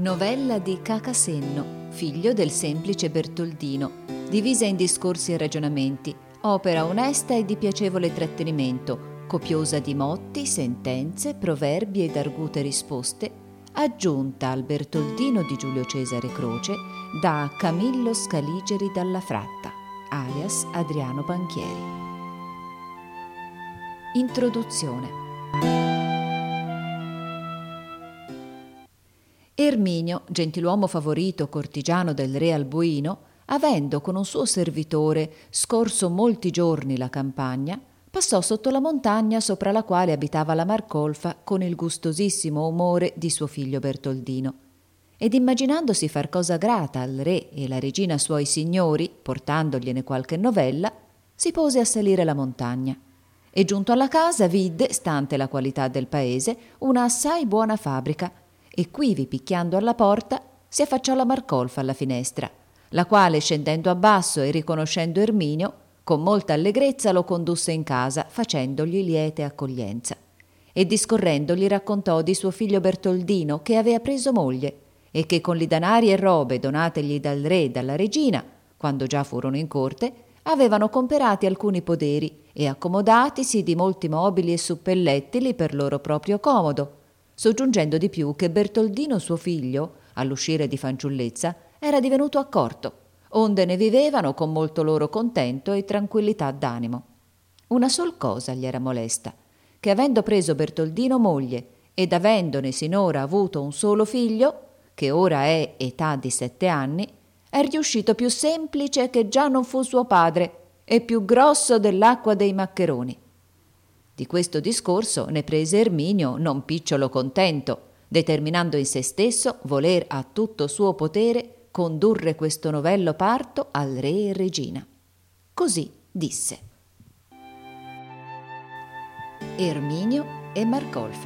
Novella di Cacasenno, figlio del semplice Bertoldino, divisa in discorsi e ragionamenti, opera onesta e di piacevole trattenimento, copiosa di motti, sentenze, proverbi ed argute risposte, aggiunta al Bertoldino di Giulio Cesare Croce da Camillo Scaligeri dalla Fratta, alias Adriano Banchieri. Introduzione. Erminio, gentiluomo favorito cortigiano del re Alboino, avendo con un suo servitore scorso molti giorni la campagna, passò sotto la montagna sopra la quale abitava la Marcolfa con il gustosissimo umore di suo figlio Bertoldino. Ed immaginandosi far cosa grata al re e la regina suoi signori, portandogliene qualche novella, si pose a salire la montagna. E giunto alla casa vidde, stante la qualità del paese, una assai buona fabbrica, e quivi picchiando alla porta si affacciò la Marcolfa alla finestra, la quale, scendendo a basso e riconoscendo Erminio, con molta allegrezza lo condusse in casa, facendogli liete accoglienza. E discorrendogli raccontò di suo figlio Bertoldino, che avea preso moglie, e che con li danari e robe donategli dal re e dalla regina, quando già furono in corte, avevano comperati alcuni poderi e accomodatisi di molti mobili e suppellettili per loro proprio comodo, soggiungendo di più che Bertoldino suo figlio, all'uscire di fanciullezza, era divenuto accorto, onde ne vivevano con molto loro contento e tranquillità d'animo. Una sol cosa gli era molesta, che avendo preso Bertoldino moglie ed avendone sinora avuto un solo figlio, che ora è età di 7 anni, è riuscito più semplice che già non fu suo padre e più grosso dell'acqua dei maccheroni. Di questo discorso ne prese Erminio non picciolo contento, determinando in se stesso voler a tutto suo potere condurre questo novello parto al re e regina. Così disse. Erminio e Marcolfa.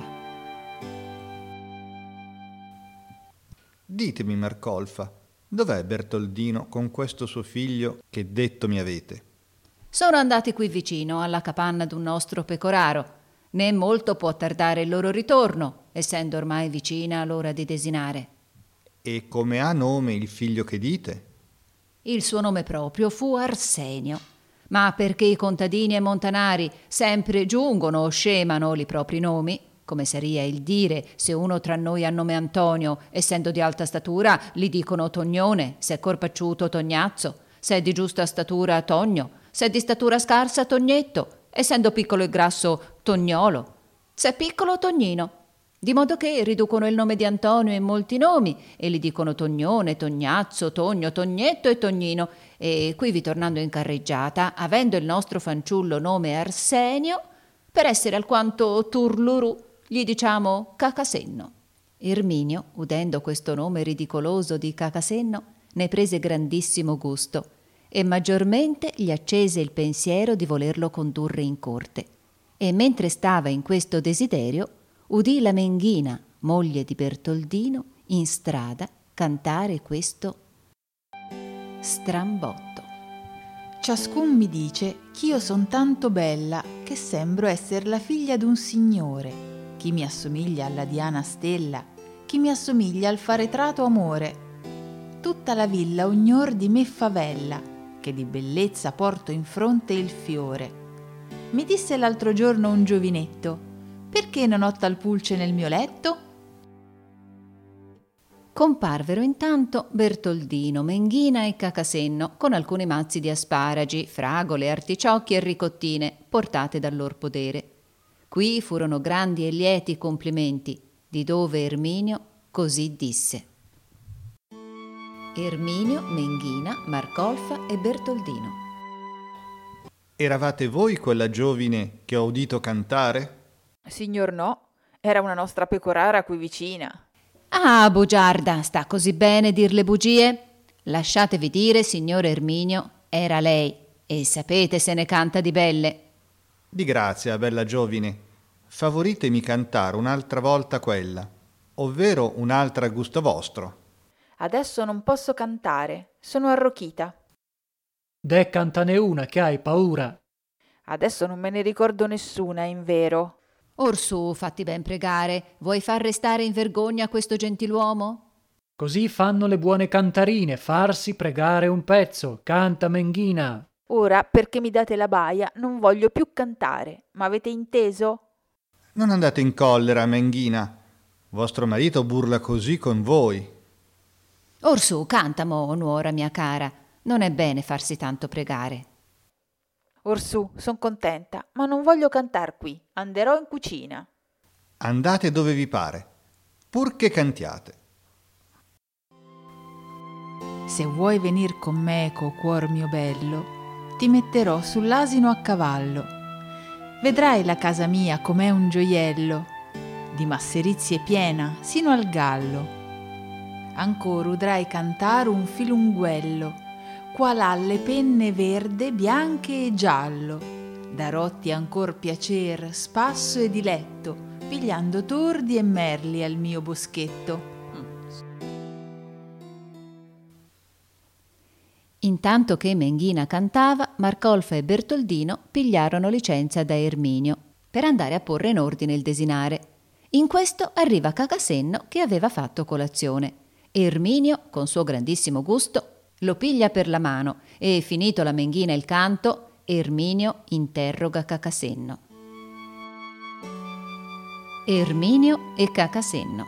Ditemi, Marcolfa, dov'è Bertoldino con questo suo figlio che detto mi avete? Sono andati qui vicino, alla capanna d'un nostro pecoraro. Né molto può tardare il loro ritorno, essendo ormai vicina l'ora di desinare. E come ha nome il figlio che dite? Il suo nome proprio fu Arsenio. Ma perché i contadini e montanari sempre giungono o scemano li propri nomi, come saria il dire se uno tra noi ha nome Antonio, essendo di alta statura, li dicono Tognone, se è corpacciuto Tognazzo, se è di giusta statura Togno, se è di statura scarsa Tognetto, essendo piccolo e grasso Tognolo, se è piccolo Tognino, di modo che riducono il nome di Antonio in molti nomi e li dicono Tognone, Tognazzo, Togno, Tognetto e Tognino. E qui tornando in carreggiata, avendo il nostro fanciullo nome Arsenio, per essere alquanto turlurù, gli diciamo Cacasenno. Erminio, udendo questo nome ridicoloso di Cacasenno, ne prese grandissimo gusto e maggiormente gli accese il pensiero di volerlo condurre in corte. E mentre stava in questo desiderio, udì la Menghina, moglie di Bertoldino, in strada cantare questo strambotto. Ciascun mi dice ch'io son tanto bella che sembro esser la figlia d'un signore. Chi mi assomiglia alla Diana Stella, chi mi assomiglia al faretrato amore. Tutta la villa ognor di me favella, che di bellezza porto in fronte il fiore. Mi disse l'altro giorno un giovinetto: perché non ho tal pulce nel mio letto? Comparvero intanto Bertoldino, Menghina e Cacasenno con alcuni mazzi di asparagi, fragole, articciocchi e ricottine portate dal lor podere. Qui furono grandi e lieti complimenti, di dove Erminio così disse. Erminio, Menghina, Marcolfa e Bertoldino. Eravate voi quella giovine che ho udito cantare? Signor no, era una nostra pecorara qui vicina. Ah, bugiarda, sta così bene dir le bugie? Lasciatevi dire, signor Erminio, era lei, e sapete se ne canta di belle. Di grazia, bella giovine, favoritemi cantare un'altra volta quella, ovvero un'altra a gusto vostro. Adesso non posso cantare, sono arrochita. De cantane una, che hai paura. Adesso non me ne ricordo nessuna, in vero. Orsù, fatti ben pregare, vuoi far restare in vergogna questo gentiluomo? Così fanno le buone cantarine, farsi pregare un pezzo. Canta, Menghina. Ora, perché mi date la baia, non voglio più cantare. M'avete inteso? Non andate in collera, Menghina. Vostro marito burla così con voi. Orsù, canta mo, nuora mia cara. Non è bene farsi tanto pregare. Orsù, son contenta, ma non voglio cantar qui. Anderò in cucina. Andate dove vi pare, purché cantiate. Se vuoi venir con meco, cuor mio bello, ti metterò sull'asino a cavallo. Vedrai la casa mia com'è un gioiello, di masserizie piena sino al gallo. Ancora udrai cantare un filunguello, qual ha le penne verde, bianche e giallo. Darotti ancor piacer, spasso e diletto, pigliando tordi e merli al mio boschetto. Intanto che Menghina cantava, Marcolfa e Bertoldino pigliarono licenza da Erminio per andare a porre in ordine il desinare. In questo arriva Cacasenno che aveva fatto colazione. Erminio, con suo grandissimo gusto, lo piglia per la mano e, finito la Menghina il canto, Erminio interroga Cacasenno. Erminio e Cacasenno.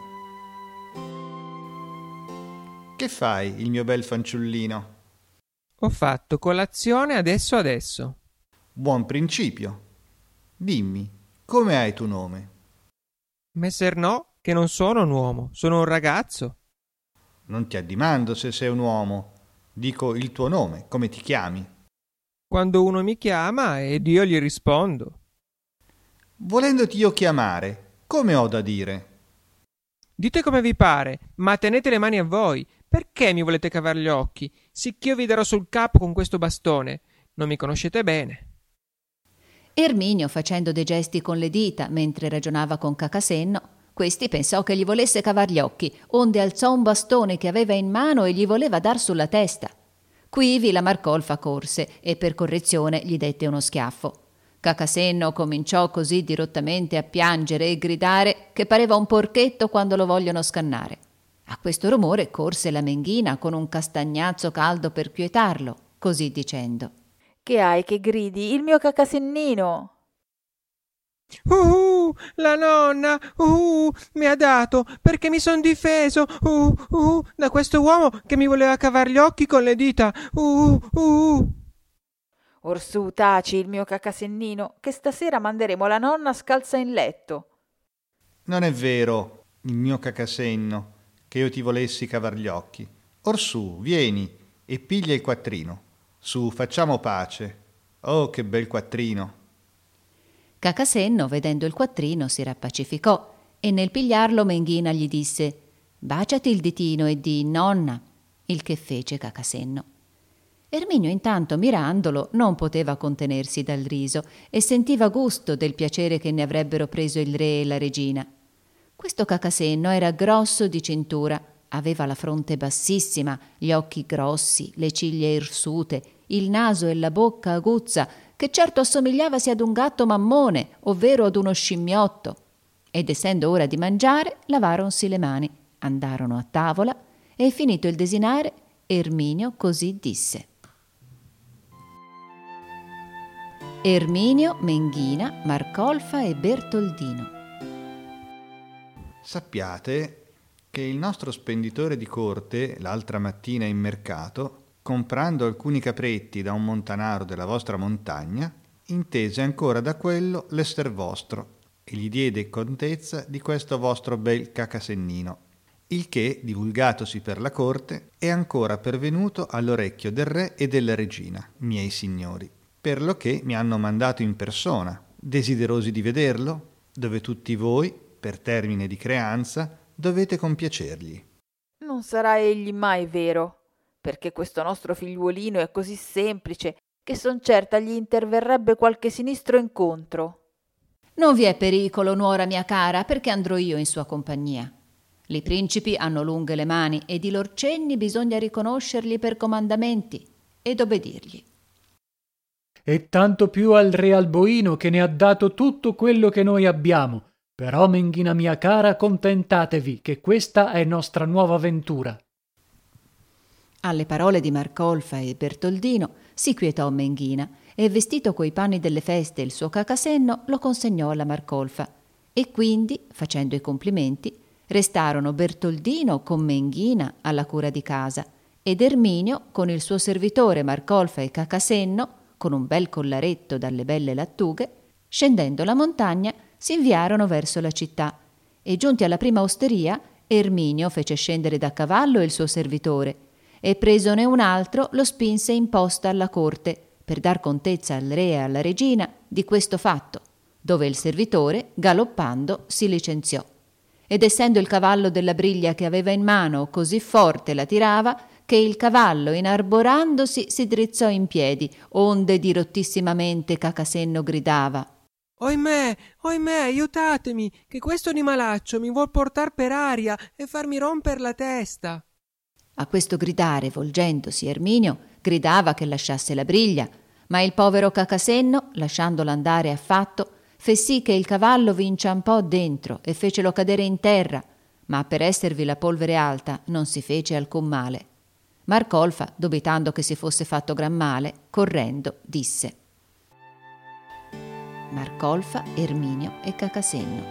Che fai, il mio bel fanciullino? Ho fatto colazione adesso. Buon principio. Dimmi, come hai tu nome? Messer no, che non sono un uomo, sono un ragazzo. Non ti addimando se sei un uomo. Dico il tuo nome, come ti chiami? Quando uno mi chiama ed io gli rispondo. Volendoti io chiamare, come ho da dire? Dite come vi pare, ma tenete le mani a voi. Perché mi volete cavar gli occhi, sicch'io vi darò sul capo con questo bastone? Non mi conoscete bene. Erminio, facendo dei gesti con le dita mentre ragionava con Cacasenno, questi pensò che gli volesse cavar gli occhi, onde alzò un bastone che aveva in mano e gli voleva dar sulla testa. Quivi la Marcolfa corse e per correzione gli dette uno schiaffo. Cacasenno cominciò così dirottamente a piangere e gridare che pareva un porchetto quando lo vogliono scannare. A questo rumore corse la Menghina con un castagnazzo caldo per quietarlo, così dicendo: Che hai che gridi? Il mio Cacasennino! La nonna, mi ha dato perché mi son difeso, da questo uomo che mi voleva cavar gli occhi con le dita, Orsù, taci, il mio Cacasennino, che stasera manderemo la nonna scalza in letto. Non è vero, il mio Cacasenno, che io ti volessi cavar gli occhi. Orsù, vieni e piglia il quattrino. Su, facciamo pace. Oh, che bel quattrino. Cacasenno, vedendo il quattrino, si rappacificò e nel pigliarlo Menghina gli disse: baciati il ditino e di nonna, il che fece Cacasenno. Erminio intanto, mirandolo, non poteva contenersi dal riso e sentiva gusto del piacere che ne avrebbero preso il re e la regina. Questo Cacasenno era grosso di cintura, aveva la fronte bassissima, gli occhi grossi, le ciglia irsute, il naso e la bocca aguzza, che certo assomigliavasi ad un gatto mammone, ovvero ad uno scimmiotto. Ed essendo ora di mangiare, lavaronsi le mani, andarono a tavola e, finito il desinare, Erminio così disse: Erminio, Menghina, Marcolfa e Bertoldino. Sappiate che il nostro spenditore di corte l'altra mattina in mercato, comprando alcuni capretti da un montanaro della vostra montagna, intese ancora da quello l'esser vostro e gli diede contezza di questo vostro bel Cacasennino, il che, divulgatosi per la corte, è ancora pervenuto all'orecchio del re e della regina, miei signori, per lo che mi hanno mandato in persona, desiderosi di vederlo, dove tutti voi, per termine di creanza, dovete compiacergli. Non sarà egli mai vero, perché questo nostro figliuolino è così semplice che son certa gli interverrebbe qualche sinistro incontro. Non vi è pericolo, nuora mia cara, perché andrò io in sua compagnia. I principi hanno lunghe le mani ed i lor cenni bisogna riconoscerli per comandamenti ed obbedirgli. E tanto più al re Alboino, che ne ha dato tutto quello che noi abbiamo. Però, Menghina mia cara, contentatevi, che questa è nostra nuova ventura. Alle parole di Marcolfa e Bertoldino si quietò Menghina e, vestito coi panni delle feste il suo cacasenno, lo consegnò alla Marcolfa. E quindi, facendo i complimenti, restarono Bertoldino con Menghina alla cura di casa ed Erminio con il suo servitore Marcolfa e Cacasenno, con un bel collaretto dalle belle lattughe, scendendo la montagna si inviarono verso la città e, giunti alla prima osteria, Erminio fece scendere da cavallo il suo servitore e, presone un altro, lo spinse in posta alla corte per dar contezza al re e alla regina di questo fatto, dove il servitore, galoppando, si licenziò. Ed essendo il cavallo della briglia che aveva in mano così forte la tirava, che il cavallo, inarborandosi, si drizzò in piedi, onde dirottissimamente Cacasenno gridava: Oimè, oimè, aiutatemi, che questo animalaccio mi vuol portar per aria e farmi romper la testa. A questo gridare, volgendosi, Erminio gridava che lasciasse la briglia, ma il povero Cacasenno, lasciandolo andare affatto, fe sì che il cavallo vi inciampò dentro e fecelo cadere in terra, ma per esservi la polvere alta non si fece alcun male. Marcolfa, dubitando che si fosse fatto gran male, correndo, disse: Marcolfa, Erminio e Cacasenno.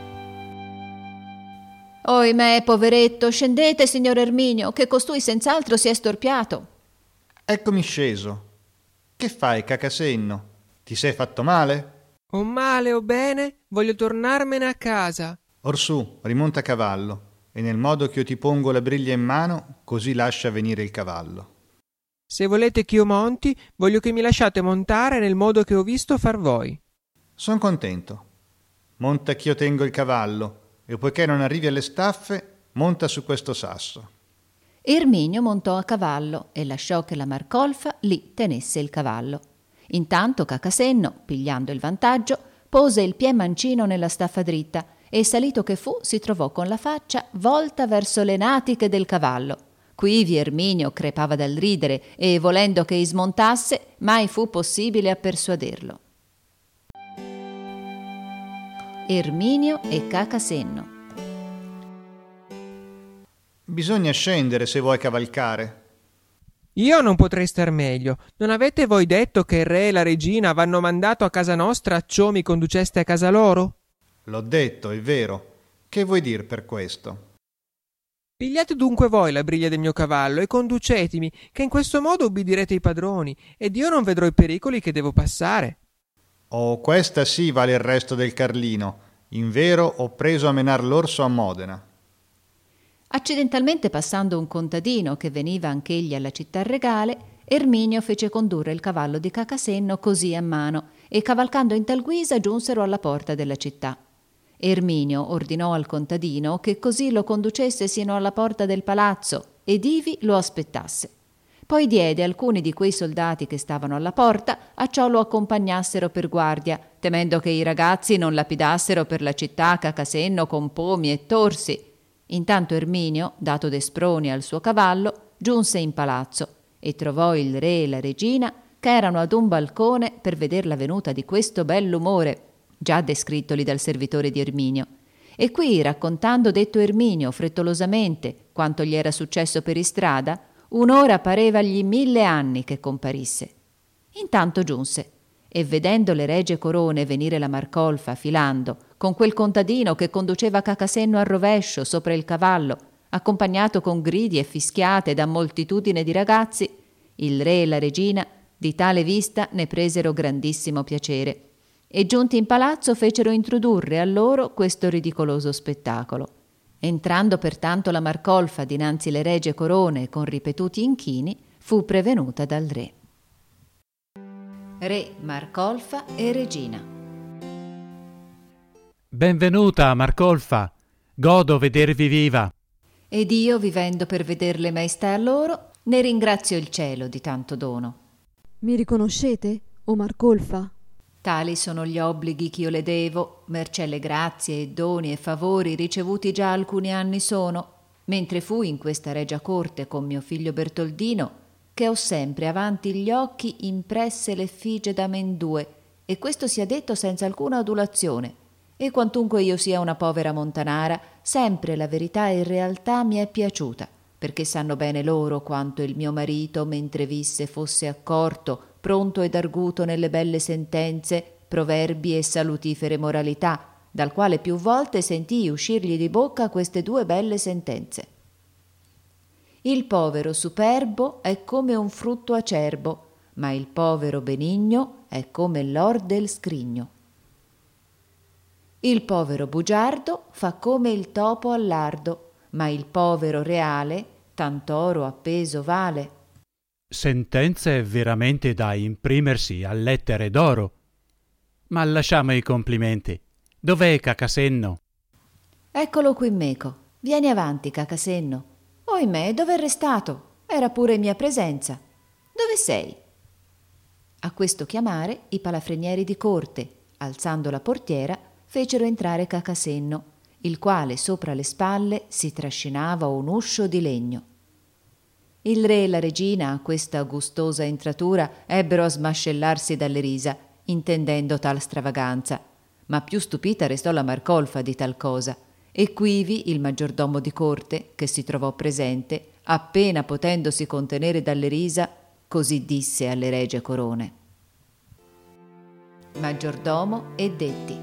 Oimè, poveretto, scendete, signor Erminio, che costui senz'altro si è storpiato. Eccomi sceso. Che fai, Cacasenno? Ti sei fatto male? O male o bene, voglio tornarmene a casa. Orsù, rimonta a cavallo, e nel modo che io ti pongo la briglia in mano, così lascia venire il cavallo. Se volete che io monti, voglio che mi lasciate montare nel modo che ho visto far voi. Son contento. Monta ch'io tengo il cavallo, e poiché non arrivi alle staffe, monta su questo sasso. Erminio montò a cavallo e lasciò che la Marcolfa lì tenesse il cavallo. Intanto Cacasenno, pigliando il vantaggio, pose il piè mancino nella staffa dritta e, salito che fu, si trovò con la faccia volta verso le natiche del cavallo. Quivi Erminio crepava dal ridere e, volendo che smontasse, mai fu possibile a persuaderlo. Erminio e Cacasenno. Bisogna scendere se vuoi cavalcare. Io non potrei star meglio. Non avete voi detto che il re e la regina v'hanno mandato a casa nostra acciò mi conduceste a casa loro? L'ho detto, è vero. Che vuoi dir per questo? Pigliate dunque voi la briglia del mio cavallo e conducetemi, che in questo modo ubbidirete i padroni, ed io non vedrò i pericoli che devo passare. Oh, questa sì vale il resto del Carlino. Invero ho preso a menar l'orso a Modena. Accidentalmente, passando un contadino che veniva anch'egli alla città regale, Erminio fece condurre il cavallo di Cacasenno così a mano e, cavalcando in tal guisa, giunsero alla porta della città. Erminio ordinò al contadino che così lo conducesse sino alla porta del palazzo ed ivi lo aspettasse. Poi diede alcuni di quei soldati che stavano alla porta a ciò lo accompagnassero per guardia, temendo che i ragazzi non lapidassero per la città Cacasenno con pomi e torsi. Intanto Erminio, dato de sproni al suo cavallo, giunse in palazzo e trovò il re e la regina che erano ad un balcone per veder la venuta di questo bell'umore, già descrittoli dal servitore di Erminio. E qui, raccontando detto Erminio frettolosamente quanto gli era successo per istrada, un'ora parevagli 1000 anni che comparisse. Intanto giunse, e vedendo le regie corone venire la Marcolfa filando, con quel contadino che conduceva Cacasenno al rovescio sopra il cavallo, accompagnato con gridi e fischiate da moltitudine di ragazzi, il re e la regina di tale vista ne presero grandissimo piacere, e giunti in palazzo fecero introdurre a loro questo ridicoloso spettacolo. Entrando pertanto la Marcolfa dinanzi le regie corone con ripetuti inchini, fu prevenuta dal re. Re, Marcolfa e regina. Benvenuta, Marcolfa. Godo vedervi viva. Ed io, vivendo per vederle maestà a loro, ne ringrazio il cielo di tanto dono. Mi riconoscete, o Marcolfa? Tali sono gli obblighi ch'io le devo, mercé le grazie e doni e favori ricevuti già alcuni anni sono, mentre fui in questa regia corte con mio figlio Bertoldino, che ho sempre avanti gli occhi impresse l'effigie d'amendue, e questo sia detto senza alcuna adulazione, e quantunque io sia una povera montanara, sempre la verità e realtà mi è piaciuta, perché sanno bene loro quanto il mio marito, mentre visse, fosse accorto, pronto ed arguto nelle belle sentenze, proverbi e salutifere moralità, dal quale più volte sentii uscirgli di bocca queste due belle sentenze. Il povero superbo è come un frutto acerbo, ma il povero benigno è come l'or del scrigno. Il povero bugiardo fa come il topo al lardo, ma il povero reale tant'oro appeso vale. Sentenze veramente da imprimersi a lettere d'oro. Ma lasciamo i complimenti. Dov'è Cacasenno? Eccolo qui meco. Vieni avanti, Cacasenno. Oimè, dove è restato? Era pure in mia presenza. Dove sei? A questo chiamare i palafrenieri di corte, alzando la portiera, fecero entrare Cacasenno, il quale sopra le spalle si trascinava un uscio di legno. Il re e la regina a questa gustosa entratura ebbero a smascellarsi dalle risa, intendendo tal stravaganza, ma più stupita restò la Marcolfa di tal cosa, e quivi il maggiordomo di corte, che si trovò presente, appena potendosi contenere dalle risa, così disse alle regie corone. Maggiordomo e detti: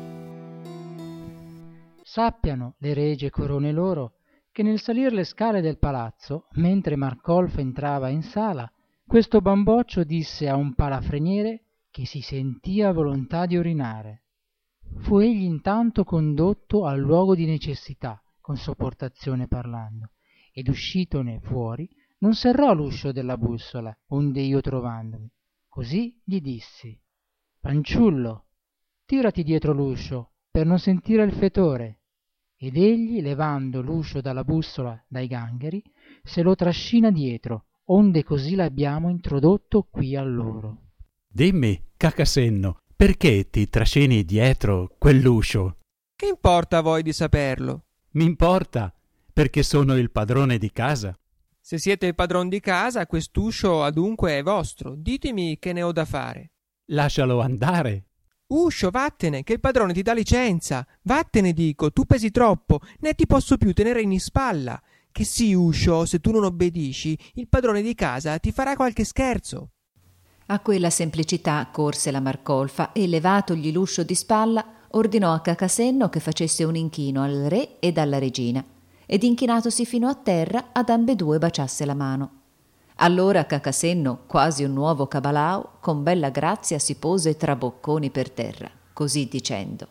sappiano le regie corone loro che nel salir le scale del palazzo, mentre Marcolfa entrava in sala, questo bamboccio disse a un palafreniere che si sentia volontà di orinare. Fu egli intanto condotto al luogo di necessità, con sopportazione parlando, ed uscitone fuori non serrò l'uscio della bussola, onde io trovandomi. Così gli dissi: fanciullo, tirati dietro l'uscio, per non sentire il fetore. Ed egli, levando l'uscio dalla bussola dai gangheri, se lo trascina dietro, onde così l'abbiamo introdotto qui a loro. Dimmi, Cacasenno, perché ti trascini dietro quell'uscio? Che importa a voi di saperlo? M'importa, perché sono il padrone di casa. Se siete il padron di casa, quest'uscio adunque è vostro. Ditemi che ne ho da fare. Lascialo andare. Uscio, vattene, che il padrone ti dà licenza. Vattene, dico, tu pesi troppo, né ti posso più tenere in ispalla. Che sì, uscio, se tu non obbedisci, il padrone di casa ti farà qualche scherzo. A quella semplicità corse la Marcolfa e, levatogli l'uscio di spalla, ordinò a Cacasenno che facesse un inchino al re ed alla regina, ed inchinatosi fino a terra ad ambedue baciasse la mano. Allora Cacasenno, quasi un nuovo cabalao, con bella grazia si pose tra bocconi per terra, così dicendo: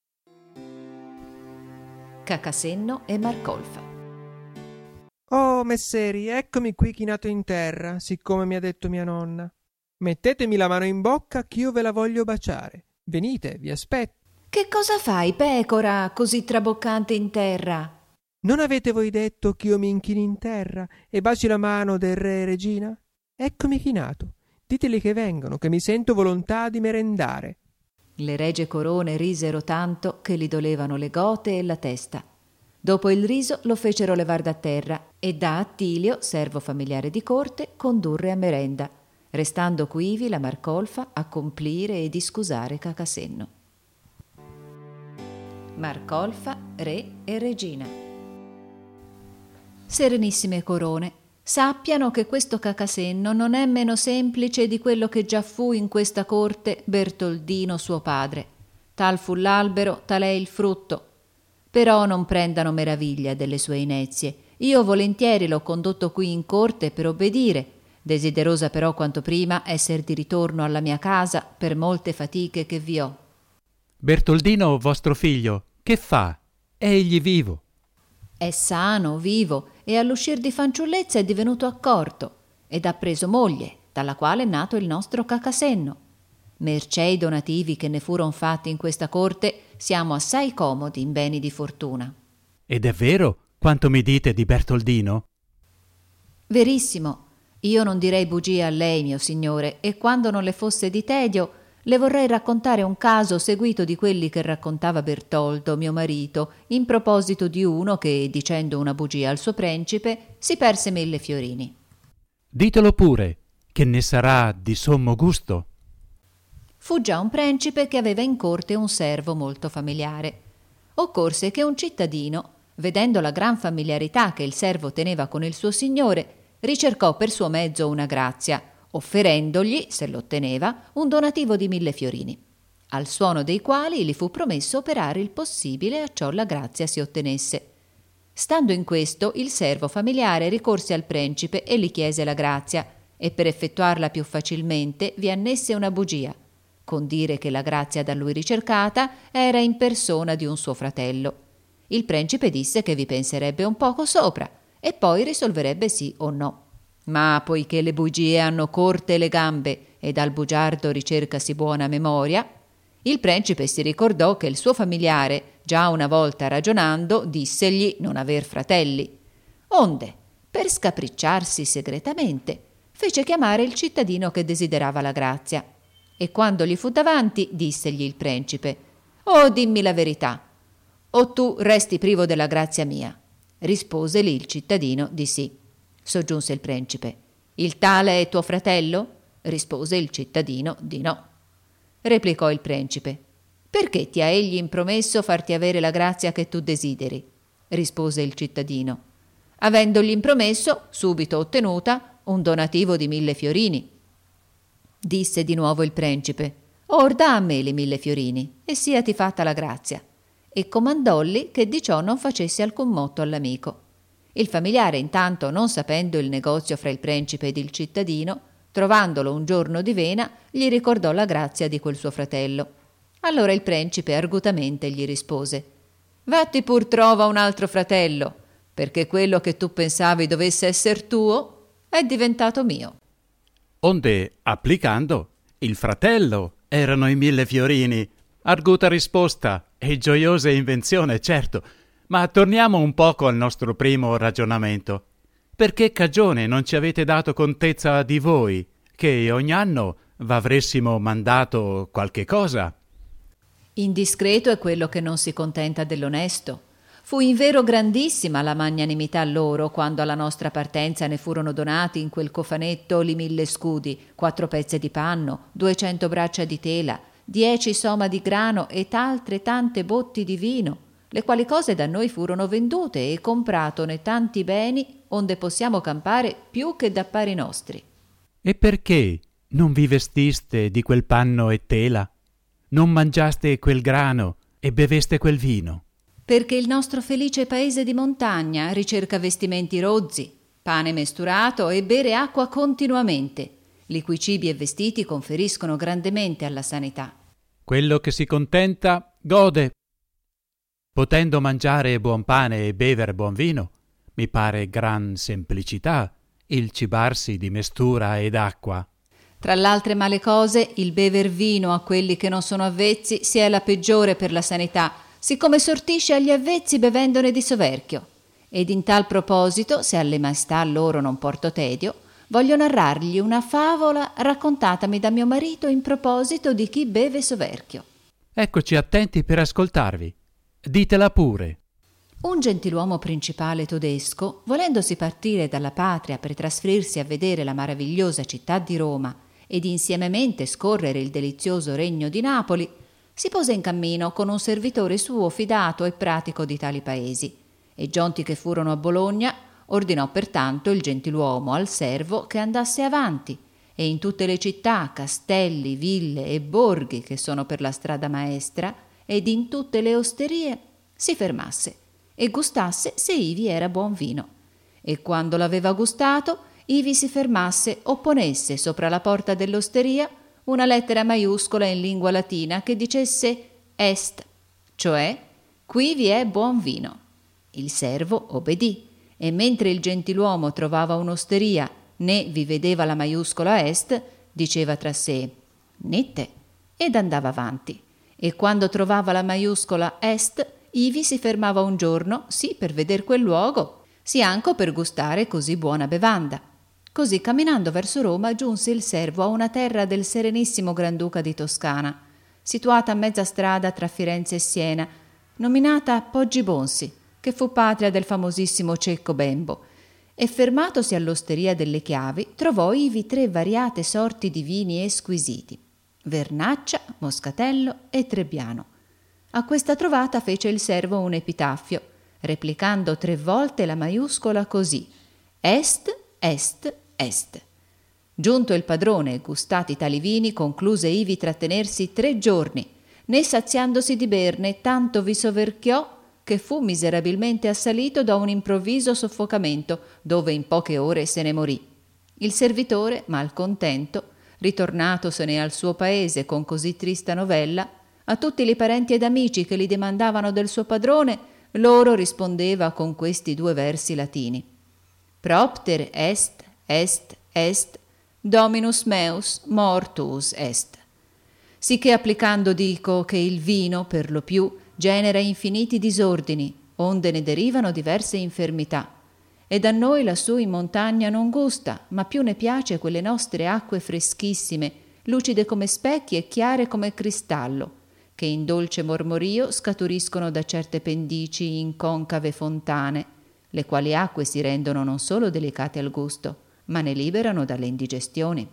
Cacasenno e Marcolfa. Oh, messeri, eccomi qui chinato in terra, siccome mi ha detto mia nonna. Mettetemi la mano in bocca ch'io ve la voglio baciare. Venite, vi aspetto. Che cosa fai, pecora, così traboccante in terra? Non avete voi detto ch'io mi inchini in terra e baci la mano del re e regina? Eccomi chinato. Diteli che vengano, che mi sento volontà di merendare. Le regie corone risero tanto che gli dolevano le gote e la testa. Dopo il riso lo fecero levar da terra e da Attilio, servo familiare di corte, condurre a merenda, restando quivi la Marcolfa a complire e discusare Cacasenno. Marcolfa, re e regina. Serenissime corone, sappiano che questo Cacasenno non è meno semplice di quello che già fu in questa corte Bertoldino suo padre. Tal fu l'albero, tal è il frutto. Però non prendano meraviglia delle sue inezie. Io volentieri l'ho condotto qui in corte per obbedire, desiderosa però quanto prima esser di ritorno alla mia casa per molte fatiche che vi ho. Bertoldino, vostro figlio, che fa? È egli vivo? È sano, vivo, e all'uscir di fanciullezza è divenuto accorto, ed ha preso moglie, dalla quale è nato il nostro Cacasenno. Mercé i donativi che ne furon fatti in questa corte, siamo assai comodi in beni di fortuna. Ed è vero quanto mi dite di Bertoldino? Verissimo. Io non direi bugia a lei, mio signore, e quando non le fosse di tedio, le vorrei raccontare un caso seguito di quelli che raccontava Bertoldo, mio marito, in proposito di uno che, dicendo una bugia al suo principe, si perse 1000 fiorini. Ditelo pure, che ne sarà di sommo gusto. Fu già un principe che aveva in corte un servo molto familiare. Occorse che un cittadino, vedendo la gran familiarità che il servo teneva con il suo signore, ricercò per suo mezzo una grazia, offerendogli, se l'otteneva, un donativo di 1000 fiorini, al suono dei quali gli fu promesso operare il possibile acciò la grazia si ottenesse. Stando in questo, il servo familiare ricorse al principe e gli chiese la grazia, e per effettuarla più facilmente vi annesse una bugia, con dire che la grazia da lui ricercata era in persona di un suo fratello. Il principe disse che vi penserebbe un poco sopra e poi risolverebbe sì o no. Ma poiché le bugie hanno corte le gambe e dal bugiardo ricercasi buona memoria, il principe si ricordò che il suo familiare, già una volta ragionando, dissegli non aver fratelli. Onde, per scapricciarsi segretamente, fece chiamare il cittadino che desiderava la grazia. E quando gli fu davanti, dissegli il principe: «Oh, dimmi la verità, o tu resti privo della grazia mia?» Risposeli il cittadino di sì. Soggiunse il principe: «Il tale è tuo fratello?» Rispose il cittadino di no. Replicò il principe: «Perché ti ha egli impromesso farti avere la grazia che tu desideri?» Rispose il cittadino: «Avendogli impromesso, subito ottenuta, un donativo di 1000 fiorini». Disse di nuovo il principe: «Or da a me le 1000 fiorini, e siati fatta la grazia», e comandolli che di ciò non facesse alcun motto all'amico. Il familiare intanto, non sapendo il negozio fra il principe ed il cittadino, trovandolo un giorno di vena, gli ricordò la grazia di quel suo fratello. Allora il principe argutamente gli rispose: «Vatti pur trova un altro fratello, perché quello che tu pensavi dovesse esser tuo è diventato mio». Onde, applicando, il fratello erano i 1000 fiorini. Arguta risposta e gioiosa invenzione, certo, ma torniamo un poco al nostro primo ragionamento. Per che cagione non ci avete dato contezza di voi, che ogni anno v'avressimo mandato qualche cosa? Indiscreto è quello che non si contenta dell'onesto. Fu invero grandissima la magnanimità loro quando alla nostra partenza ne furono donati in quel cofanetto li 1000 scudi, 4 pezze di panno, 200 braccia di tela, 10 soma di grano e altre tante botti di vino, le quali cose da noi furono vendute e compratone tanti beni onde possiamo campare più che da pari nostri. E perché non vi vestiste di quel panno e tela? Non mangiaste quel grano e beveste quel vino? Perché il nostro felice paese di montagna ricerca vestimenti rozzi, pane mesturato e bere acqua continuamente, li cui cibi e vestiti conferiscono grandemente alla sanità. Quello che si contenta gode. Potendo mangiare buon pane e bevere buon vino, mi pare gran semplicità il cibarsi di mestura ed acqua. Tra l'altre male cose, il bever vino a quelli che non sono avvezzi sia la peggiore per la sanità, siccome sortisce agli avvezzi bevendone di soverchio. Ed in tal proposito, se alle maestà loro non porto tedio, voglio narrargli una favola raccontatami da mio marito in proposito di chi beve soverchio. Eccoci attenti per ascoltarvi. Ditela pure. Un gentiluomo principale tedesco, volendosi partire dalla patria per trasferirsi a vedere la maravigliosa città di Roma ed insiememente scorrere il delizioso regno di Napoli, si pose in cammino con un servitore suo fidato e pratico di tali paesi, e giunti che furono a Bologna, ordinò pertanto il gentiluomo al servo che andasse avanti e in tutte le città, castelli, ville e borghi che sono per la strada maestra ed in tutte le osterie si fermasse e gustasse se ivi era buon vino, e quando l'aveva gustato ivi si fermasse o ponesse sopra la porta dell'osteria una lettera maiuscola in lingua latina che dicesse est, cioè qui vi è buon vino. Il servo obbedì, e mentre il gentiluomo trovava un'osteria né vi vedeva la maiuscola est, diceva tra sé nette, ed andava avanti, e quando trovava la maiuscola est, ivi si fermava un giorno sì per veder quel luogo, sì anco per gustare così buona bevanda. Così camminando verso Roma giunse il servo a una terra del serenissimo Granduca di Toscana, situata a mezza strada tra Firenze e Siena, nominata Poggibonsi, che fu patria del famosissimo Cecco Bembo, e fermatosi all'osteria delle Chiavi trovò ivi 3 variate sorti di vini esquisiti, Vernaccia, Moscatello e Trebbiano. A questa trovata fece il servo un epitaffio, replicando 3 volte la maiuscola così: est, est, est. Giunto il padrone e gustati tali vini, concluse ivi trattenersi 3 giorni, né saziandosi di berne, tanto vi soverchiò che fu miserabilmente assalito da un improvviso soffocamento, dove in poche ore se ne morì. Il servitore, malcontento, ritornatosene al suo paese con così trista novella, a tutti i parenti ed amici che li demandavano del suo padrone, loro rispondeva con questi 2 versi latini: Propter est, est, est, Dominus meus mortuus est. Sicché applicando dico che il vino, per lo più, genera infiniti disordini, onde ne derivano diverse infermità. Ed a noi lassù in montagna non gusta, ma più ne piace quelle nostre acque freschissime, lucide come specchi e chiare come cristallo, che in dolce mormorio scaturiscono da certe pendici in concave fontane, le quali acque si rendono non solo delicate al gusto, ma ne liberano dalle indigestioni.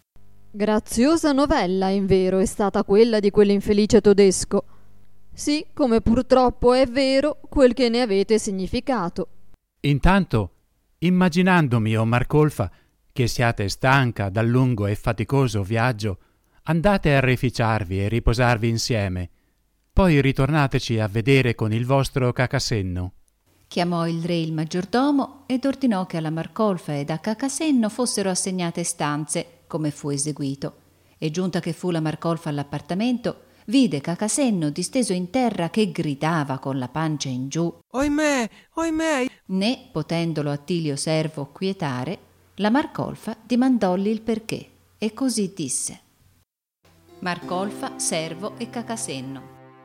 Graziosa novella, invero, è stata quella di quell'infelice todesco. Sì, come purtroppo è vero quel che ne avete significato. Intanto, immaginandomi, o Marcolfa, che siate stanca dal lungo e faticoso viaggio, andate a rificiarvi e riposarvi insieme. Poi ritornateci a vedere con il vostro Cacasenno. Chiamò il re il maggiordomo ed ordinò che alla Marcolfa ed a Cacasenno fossero assegnate stanze, come fu eseguito. E giunta che fu la Marcolfa all'appartamento, vide Cacasenno disteso in terra che gridava con la pancia in giù. Oimè, oimè! Né, potendolo Attilio servo quietare, la Marcolfa dimandolli il perché, e così disse: Marcolfa, servo e Cacasenno.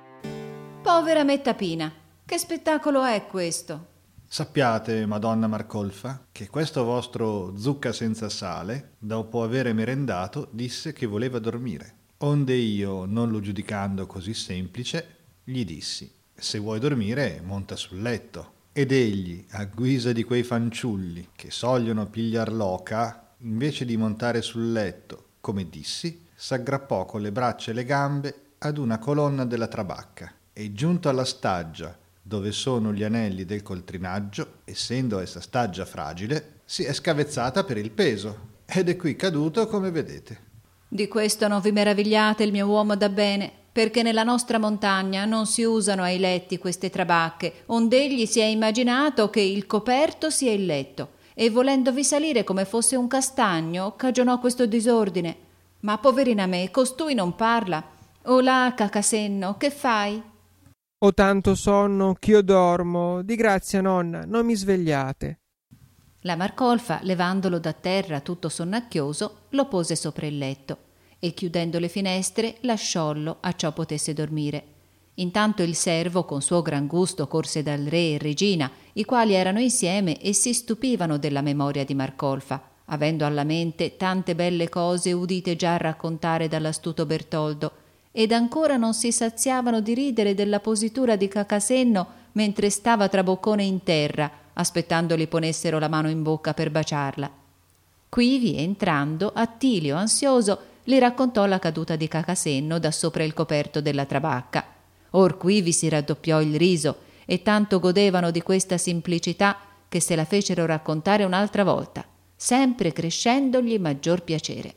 Povera me tapina, che spettacolo è questo? Sappiate, Madonna Marcolfa, che questo vostro zucca senza sale, dopo avere merendato, disse che voleva dormire. Onde io, non lo giudicando così semplice, gli dissi: se vuoi dormire, monta sul letto. Ed egli, a guisa di quei fanciulli che sogliono pigliar l'oca, invece di montare sul letto, come dissi, s'aggrappò con le braccia e le gambe ad una colonna della trabacca e, giunto alla staggia dove sono gli anelli del coltrinaggio, essendo essa staggia fragile, si è scavezzata per il peso ed è qui caduto, come vedete. Di questo non vi meravigliate, il mio uomo da bene, perché nella nostra montagna non si usano ai letti queste trabacche, ond'egli si è immaginato che il coperto sia il letto, e volendovi salire come fosse un castagno, cagionò questo disordine. Ma poverina me, costui non parla. O là, Cacasenno, che fai? Ho tanto sonno ch'io dormo. Di grazia, nonna, non mi svegliate. La Marcolfa, levandolo da terra tutto sonnacchioso, lo pose sopra il letto e, chiudendo le finestre, lasciollo acciò potesse dormire. Intanto il servo con suo gran gusto corse dal re e regina, i quali erano insieme e si stupivano della memoria di Marcolfa, avendo alla mente tante belle cose udite già raccontare dall'astuto Bertoldo, ed ancora non si saziavano di ridere della positura di Cacasenno mentre stava traboccone in terra, aspettando li ponessero la mano in bocca per baciarla. Quivi, entrando, Attilio, ansioso, li raccontò la caduta di Cacasenno da sopra il coperto della trabacca. Or quivi si raddoppiò il riso, e tanto godevano di questa simplicità che se la fecero raccontare un'altra volta, sempre crescendogli maggior piacere.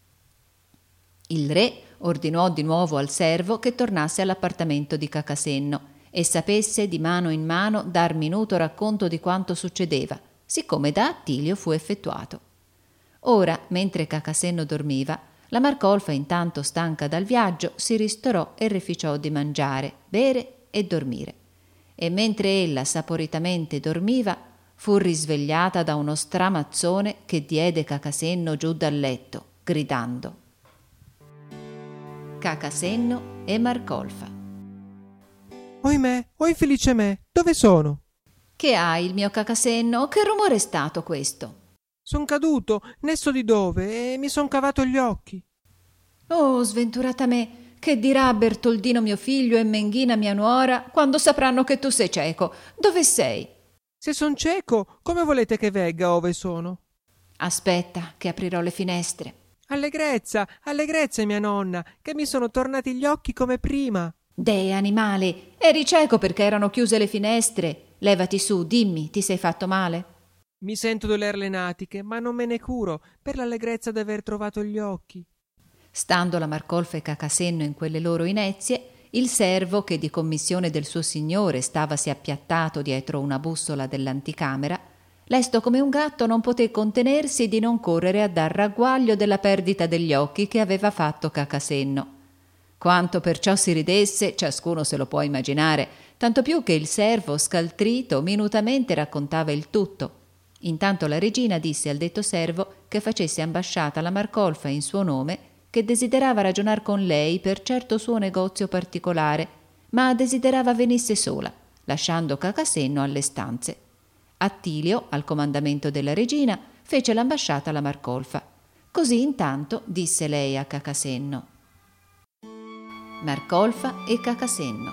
Il re ordinò di nuovo al servo che tornasse all'appartamento di Cacasenno e sapesse di mano in mano dar minuto racconto di quanto succedeva, siccome da Attilio fu effettuato. Ora, mentre Cacasenno dormiva, la Marcolfa, intanto stanca dal viaggio, si ristorò e rificiò di mangiare, bere e dormire. E mentre ella saporitamente dormiva, fu risvegliata da uno stramazzone che diede Cacasenno giù dal letto, gridando: Cacasenno e Marcolfa. Oimè, o infelice me, dove sono? Che hai, il mio Cacasenno? Che rumore è stato questo? Son caduto, né so di dove, e mi son cavato gli occhi. Oh, sventurata me, che dirà Bertoldino mio figlio e Menghina mia nuora quando sapranno che tu sei cieco? Dove sei? Se son cieco, come volete che vegga ove sono? Aspetta, che aprirò le finestre. Allegrezza, allegrezza, mia nonna, che mi sono tornati gli occhi come prima. Deh, animale, eri cieco perché erano chiuse le finestre. Levati su, dimmi, ti sei fatto male? Mi sento doler le natiche, ma non me ne curo, per l'allegrezza d'aver trovato gli occhi. Stando la Marcolfa e Cacasenno in quelle loro inezie, il servo, che di commissione del suo signore stavasi appiattato dietro una bussola dell'anticamera, lesto come un gatto, non poté contenersi di non correre a dar ragguaglio della perdita degli occhi che aveva fatto Cacasenno. Quanto perciò si ridesse, ciascuno se lo può immaginare, tanto più che il servo, scaltrito, minutamente raccontava il tutto. Intanto la regina disse al detto servo che facesse ambasciata alla Marcolfa in suo nome, che desiderava ragionar con lei per certo suo negozio particolare, ma desiderava venisse sola, lasciando Cacasenno alle stanze. Attilio, al comandamento della regina, fece l'ambasciata alla Marcolfa. Così intanto disse lei a Cacasenno: Marcolfa e Cacasenno.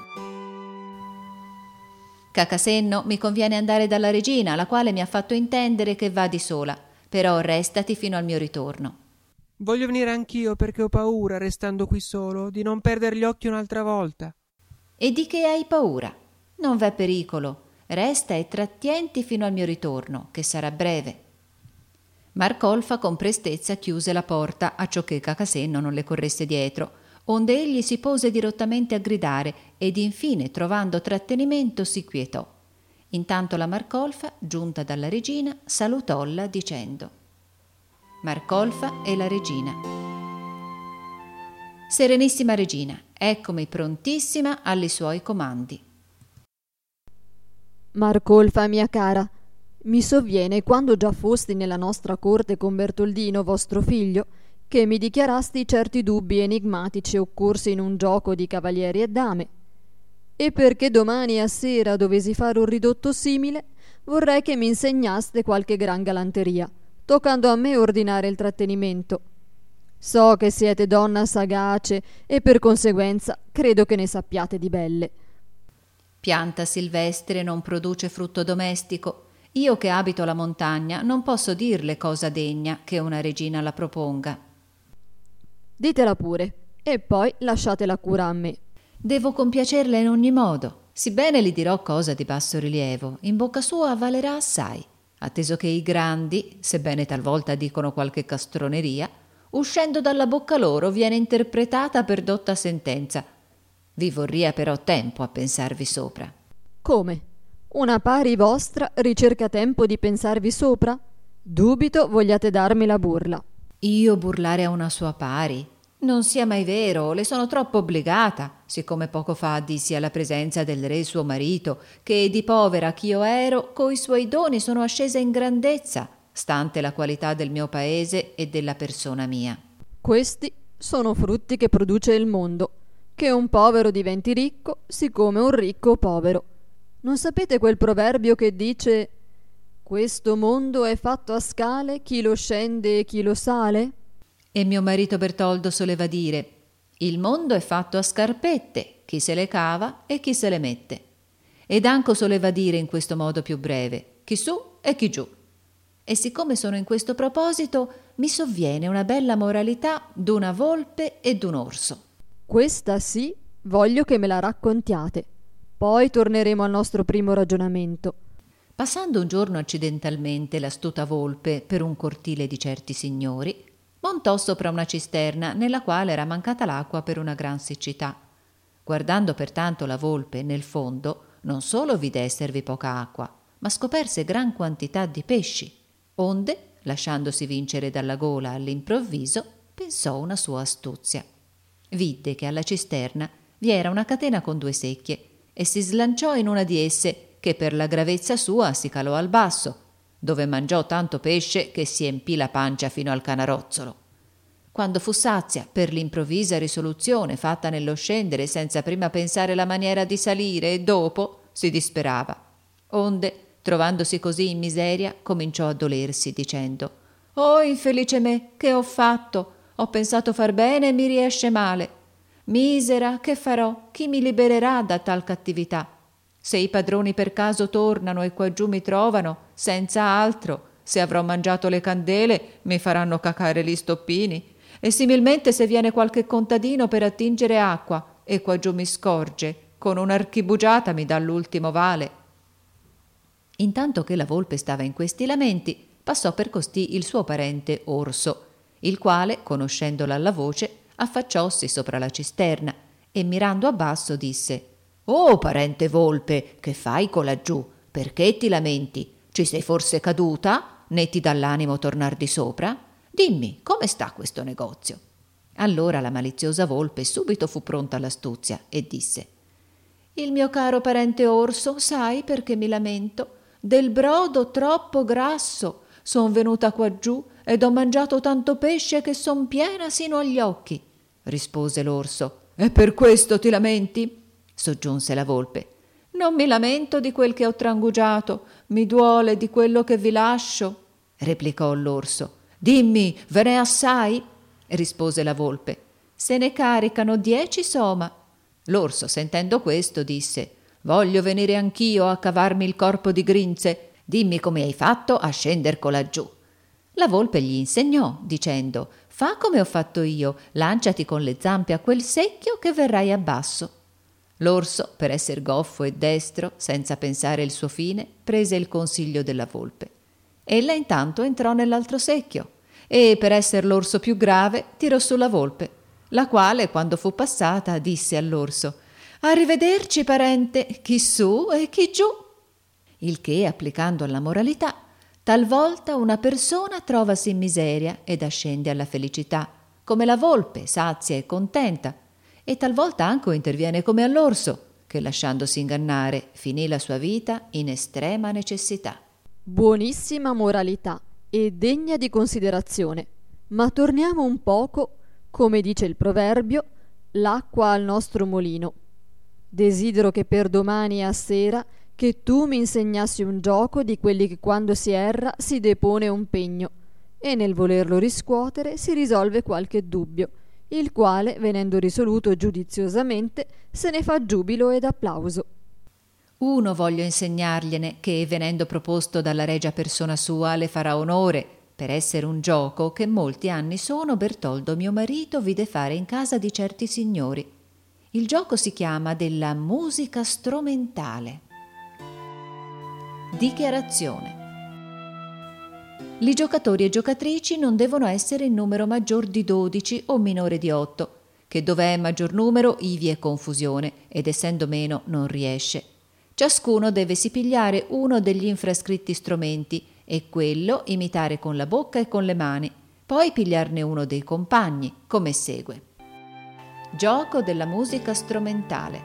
Cacasenno, mi conviene andare dalla regina, la quale mi ha fatto intendere che vadi sola, però restati fino al mio ritorno. Voglio venire anch'io perché ho paura, restando qui solo, di non perdere gli occhi un'altra volta. E di che hai paura? Non v'è pericolo, resta e trattienti fino al mio ritorno, che sarà breve. Marcolfa con prestezza chiuse la porta, acciò che Cacasenno non le corresse dietro, onde egli si pose dirottamente a gridare ed infine, trovando trattenimento, si quietò. Intanto la Marcolfa, giunta dalla regina, salutolla dicendo: Marcolfa e la regina. Serenissima regina, eccomi prontissima agli suoi comandi. Marcolfa mia cara, mi sovviene quando già fosti nella nostra corte con Bertoldino vostro figlio, che mi dichiarasti certi dubbi enigmatici occorsi in un gioco di cavalieri e dame, e perché domani a sera dovesi fare un ridotto simile, vorrei che mi insegnaste qualche gran galanteria, toccando a me ordinare il trattenimento. So che siete donna sagace e per conseguenza credo che ne sappiate di belle. Pianta silvestre non produce frutto domestico. Io che abito la montagna non posso dirle cosa degna che una regina la proponga. Ditela pure, e poi lasciate la cura a me. Devo compiacerla in ogni modo. Sibbene gli dirò cosa di basso rilievo, in bocca sua valerà assai, atteso che i grandi, sebbene talvolta dicono qualche castroneria, uscendo dalla bocca loro viene interpretata per dotta sentenza. Vi vorria però tempo a pensarvi sopra. Come? Una pari vostra ricerca tempo di pensarvi sopra? Dubito vogliate darmi la burla. Io burlare a una sua pari? Non sia mai vero, le sono troppo obbligata, siccome poco fa dissi alla presenza del re suo marito che di povera ch'io ero, coi suoi doni sono ascesa in grandezza, stante la qualità del mio paese e della persona mia. Questi sono frutti che produce il mondo, che un povero diventi ricco, siccome un ricco povero. Non sapete quel proverbio che dice: questo mondo è fatto a scale, chi lo scende e chi lo sale? E mio marito Bertoldo soleva dire: il mondo è fatto a scarpette, chi se le cava e chi se le mette. Ed anco soleva dire in questo modo più breve: chi su e chi giù. E siccome sono in questo proposito, mi sovviene una bella moralità d'una volpe e d'un orso. Questa sì, voglio che me la raccontiate. Poi torneremo al nostro primo ragionamento. Passando un giorno accidentalmente l'astuta volpe per un cortile di certi signori, montò sopra una cisterna nella quale era mancata l'acqua per una gran siccità. Guardando pertanto la volpe nel fondo, non solo vide esservi poca acqua, ma scoperse gran quantità di pesci, onde, lasciandosi vincere dalla gola all'improvviso, pensò una sua astuzia. Vidde che alla cisterna vi era una catena con 2 secchie e si slanciò in una di esse, che per la gravezza sua si calò al basso, dove mangiò tanto pesce che si empì la pancia fino al canarozzolo. Quando fu sazia per l'improvvisa risoluzione fatta nello scendere senza prima pensare la maniera di salire e dopo, si disperava. Onde, trovandosi così in miseria, cominciò a dolersi dicendo: «Oh, infelice me, che ho fatto? Ho pensato far bene e mi riesce male. Misera, che farò? Chi mi libererà da tal cattività? Se i padroni per caso tornano e quaggiù mi trovano, senza altro, se avrò mangiato le candele, mi faranno cacare gli stoppini. E similmente se viene qualche contadino per attingere acqua, e qua giù mi scorge, con un'archibugiata mi dà l'ultimo vale. Intanto che la volpe stava in questi lamenti, passò per costì il suo parente Orso, il quale, conoscendola alla voce, affacciossi sopra la cisterna e mirando a basso disse: «Oh, parente volpe, che fai colaggiù? Perché ti lamenti? Ci sei forse caduta? Né ti dà l'animo tornar di sopra? Dimmi, come sta questo negozio?» Allora la maliziosa volpe subito fu pronta all'astuzia e disse: «Il mio caro parente Orso, sai perché mi lamento? Del brodo troppo grasso. Son venuta qua giù ed ho mangiato tanto pesce che son piena sino agli occhi», rispose l'orso. «E per questo ti lamenti?» soggiunse la volpe. «Non mi lamento di quel che ho trangugiato, mi duole di quello che vi lascio», replicò l'orso. «Dimmi, ve n'è assai?» rispose la volpe. «Se ne caricano 10 soma». L'orso, sentendo questo, disse: «Voglio venire anch'io a cavarmi il corpo di grinze. Dimmi come hai fatto a scender colaggiù». La volpe gli insegnò, dicendo: «Fa come ho fatto io, lanciati con le zampe a quel secchio che verrai a basso». L'orso, per esser goffo e destro, senza pensare il suo fine, prese il consiglio della volpe. Ella intanto entrò nell'altro secchio e, per esser l'orso più grave, tirò su la volpe, la quale, quando fu passata, disse all'orso: «Arrivederci, parente, chi su e chi giù». Il che, applicando alla moralità, talvolta una persona trovasi in miseria ed ascende alla felicità, come la volpe, sazia e contenta, e talvolta anche interviene come all'orso, che lasciandosi ingannare finì la sua vita in estrema necessità. Buonissima moralità e degna di considerazione. Ma torniamo un poco, come dice il proverbio, l'acqua al nostro mulino. Desidero che per domani a sera che tu mi insegnassi un gioco di quelli che quando si erra si depone un pegno e nel volerlo riscuotere si risolve qualche dubbio, il quale, venendo risoluto giudiziosamente, se ne fa giubilo ed applauso. Uno voglio insegnargliene che, venendo proposto dalla regia persona sua, le farà onore, per essere un gioco che molti anni sono Bertoldo mio marito vide fare in casa di certi signori. Il gioco si chiama della musica strumentale. Dichiarazione. I giocatori e giocatrici non devono essere in numero maggior di 12 o minore di 8, che dove è maggior numero ivi è confusione, ed essendo meno non riesce. Ciascuno deve si pigliare uno degli infrascritti strumenti e quello imitare con la bocca e con le mani, poi pigliarne uno dei compagni, come segue. Gioco della musica strumentale.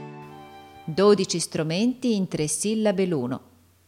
12 strumenti in 3 sillabe l'uno.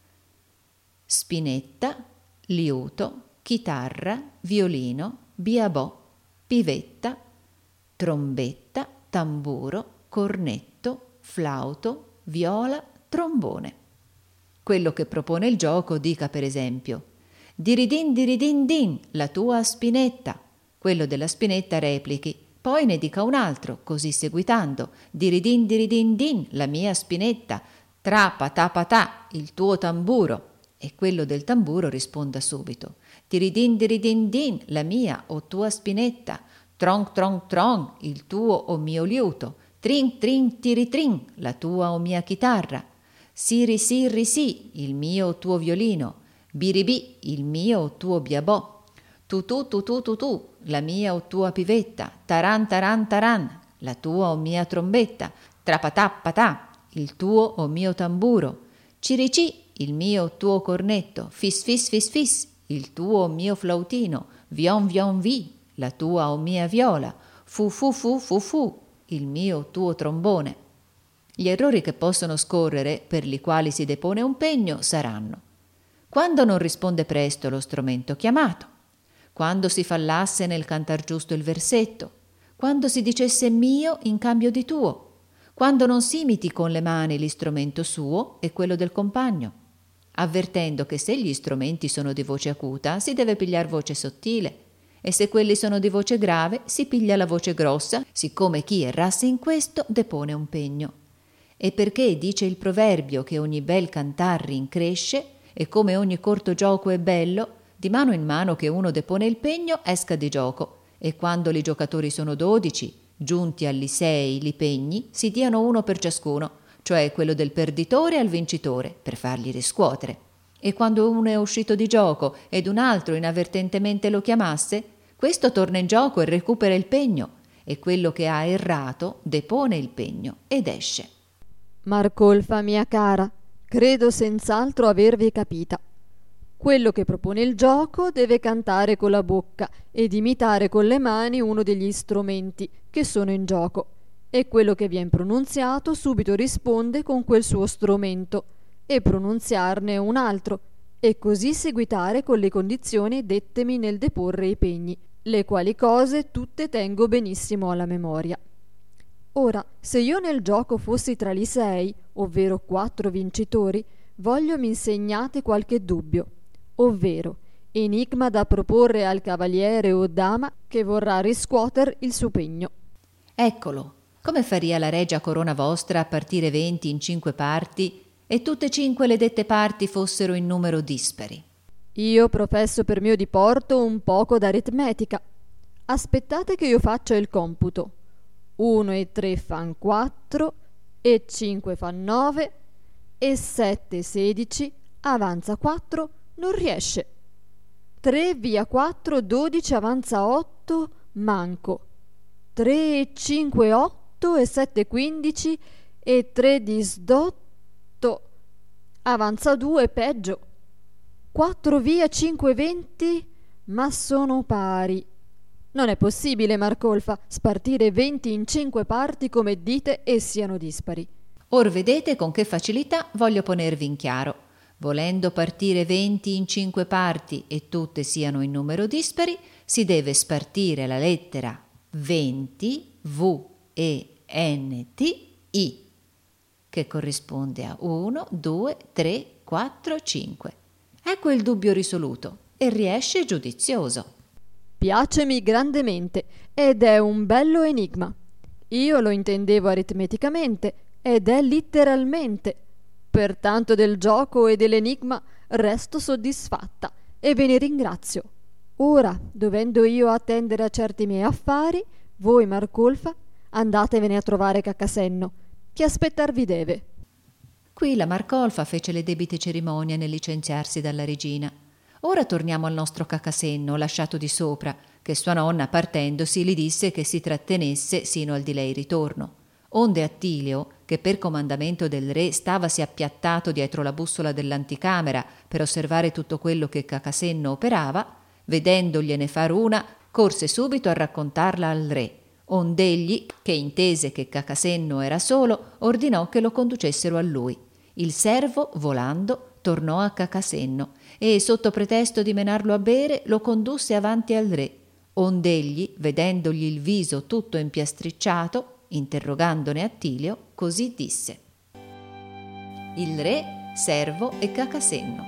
Spinetta, liuto, chitarra, violino, biabò, pivetta, trombetta, tamburo, cornetto, flauto, viola, trombone. Quello che propone il gioco dica per esempio: diridin diridin din, la tua spinetta. Quello della spinetta replichi, poi ne dica un altro, così seguitando: diridin diridin din, la mia spinetta. Trapa tapatà, il tuo tamburo. E quello del tamburo risponda subito: diridin diridin din, la mia o tua spinetta. Tronc tronc tronc, il tuo o mio liuto. Trin trin tiritrin, la tua o mia chitarra. Siri sirri sì, il mio o tuo violino. Biribì, il mio o tuo biabò. Tu tu tu tu tu tu, la mia o tua pivetta. Taran taran taran, la tua o mia trombetta. Trapatà patà, il tuo o mio tamburo. Cirici, il mio o tuo cornetto. Fis fis fis fis, il tuo o mio flautino. Vion vion vi, la tua o mia viola. Fu fu fu fu fu, il mio o tuo trombone. Gli errori che possono scorrere, per li quali si depone un pegno, saranno: quando non risponde presto lo strumento chiamato, quando si fallasse nel cantar giusto il versetto, quando si dicesse mio in cambio di tuo, quando non si imiti con le mani l'istrumento suo e quello del compagno, avvertendo che se gli strumenti sono di voce acuta si deve pigliar voce sottile, e se quelli sono di voce grave si piglia la voce grossa, siccome chi errasse in questo depone un pegno. E perché dice il proverbio che ogni bel cantar rincresce, e come ogni corto gioco è bello, di mano in mano che uno depone il pegno esca di gioco, e quando li giocatori sono 12, Giunti agli 6 li pegni, si diano uno per ciascuno, cioè quello del perditore al vincitore, per fargli riscuotere. E quando uno è uscito di gioco ed un altro inavvertentemente lo chiamasse, questo torna in gioco e recupera il pegno, e quello che ha errato depone il pegno ed esce. Marcolfa mia cara, credo senz'altro avervi capita. Quello che propone il gioco deve cantare con la bocca ed imitare con le mani uno degli strumenti che sono in gioco, e quello che vien pronunziato subito risponde con quel suo strumento e pronunziarne un altro, e così seguitare con le condizioni dettemi nel deporre i pegni, le quali cose tutte tengo benissimo alla memoria. Ora, se io nel gioco fossi tra li 6, ovvero 4 vincitori, voglio m'insegnate qualche dubbio, ovvero enigma da proporre al cavaliere o dama che vorrà riscuoter il suo pegno. Eccolo, come faria la regia corona vostra a partire 20 in 5 parti e tutte 5 le dette parti fossero in numero dispari? Io professo per mio diporto un poco d'aritmetica. Aspettate che io faccia il computo. 1 e 3 fan 4, e 5 fan 9, e 7 16, avanza 4, non riesce. 3 via 4, 12, avanza 8, manco. 3 e 5 8, e 7 15, e 3 18, avanza 2, peggio. 4 via 5 20, ma sono pari. Non è possibile, Marcolfa, spartire 20 in 5 parti come dite e siano dispari. Or vedete con che facilità voglio ponervi in chiaro. Volendo partire 20 in 5 parti e tutte siano in numero dispari, si deve spartire la lettera 20 V E N T I, che corrisponde a 1, 2, 3, 4, 5. Ecco il dubbio risoluto e riesce giudizioso. Piacemi grandemente ed è un bello enigma. Io lo intendevo aritmeticamente ed è letteralmente. Pertanto del gioco e dell'enigma resto soddisfatta e ve ne ringrazio. Ora, dovendo io attendere a certi miei affari, voi, Marcolfa, andatevene a trovare Caccasenno, che aspettarvi deve. Qui la Marcolfa fece le debite cerimonie nel licenziarsi dalla regina. Ora torniamo al nostro Caccasenno, lasciato di sopra, che sua nonna partendosi gli disse che si trattenesse sino al di lei ritorno. Onde Attilio, che per comandamento del re stavasi appiattato dietro la bussola dell'anticamera per osservare tutto quello che Caccasenno operava, vedendogliene far una, corse subito a raccontarla al re, ond'egli, che intese che Caccasenno era solo, ordinò che lo conducessero a lui. Il servo, volando, tornò a Caccasenno e, sotto pretesto di menarlo a bere, lo condusse avanti al re, ond'egli, vedendogli il viso tutto impiastricciato, interrogandone Attilio, così disse: Il re, servo e Caccasenno.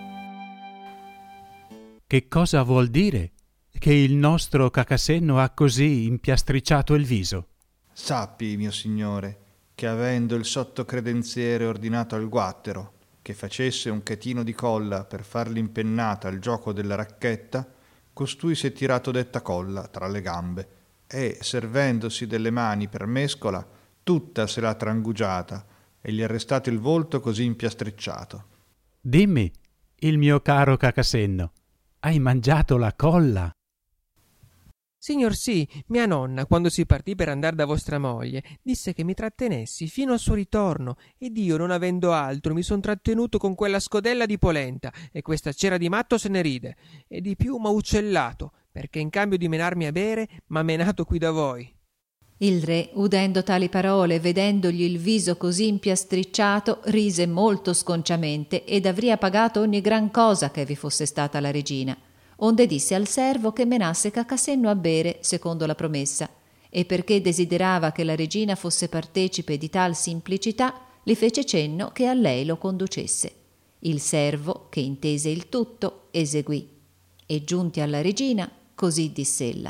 Che cosa vuol dire che il nostro Caccasenno ha così impiastricciato il viso? Sappi, mio signore, che avendo il sottocredenziere ordinato al guattero che facesse un chetino di colla per far l'impennata al gioco della racchetta, costui si è tirato detta colla tra le gambe e, servendosi delle mani per mescola, tutta se l'ha trangugiata e gli è restato il volto così impiastricciato. Dimmi, il mio caro Caccasenno, hai mangiato la colla? Signor sì, mia nonna, quando si partì per andar da vostra moglie, disse che mi trattenessi fino al suo ritorno, ed io, non avendo altro, mi son trattenuto con quella scodella di polenta, e questa cera di matto se ne ride, e di più m'ha uccellato, perché in cambio di menarmi a bere, m'ha menato qui da voi. Il re, udendo tali parole, vedendogli il viso così impiastricciato, rise molto sconciamente ed avria pagato ogni gran cosa che vi fosse stata la regina, onde disse al servo che menasse Caccasenno a bere secondo la promessa, e perché desiderava che la regina fosse partecipe di tal semplicità, le fece cenno che a lei lo conducesse. Il servo, che intese il tutto, eseguì, e giunti alla regina, così diss'ella: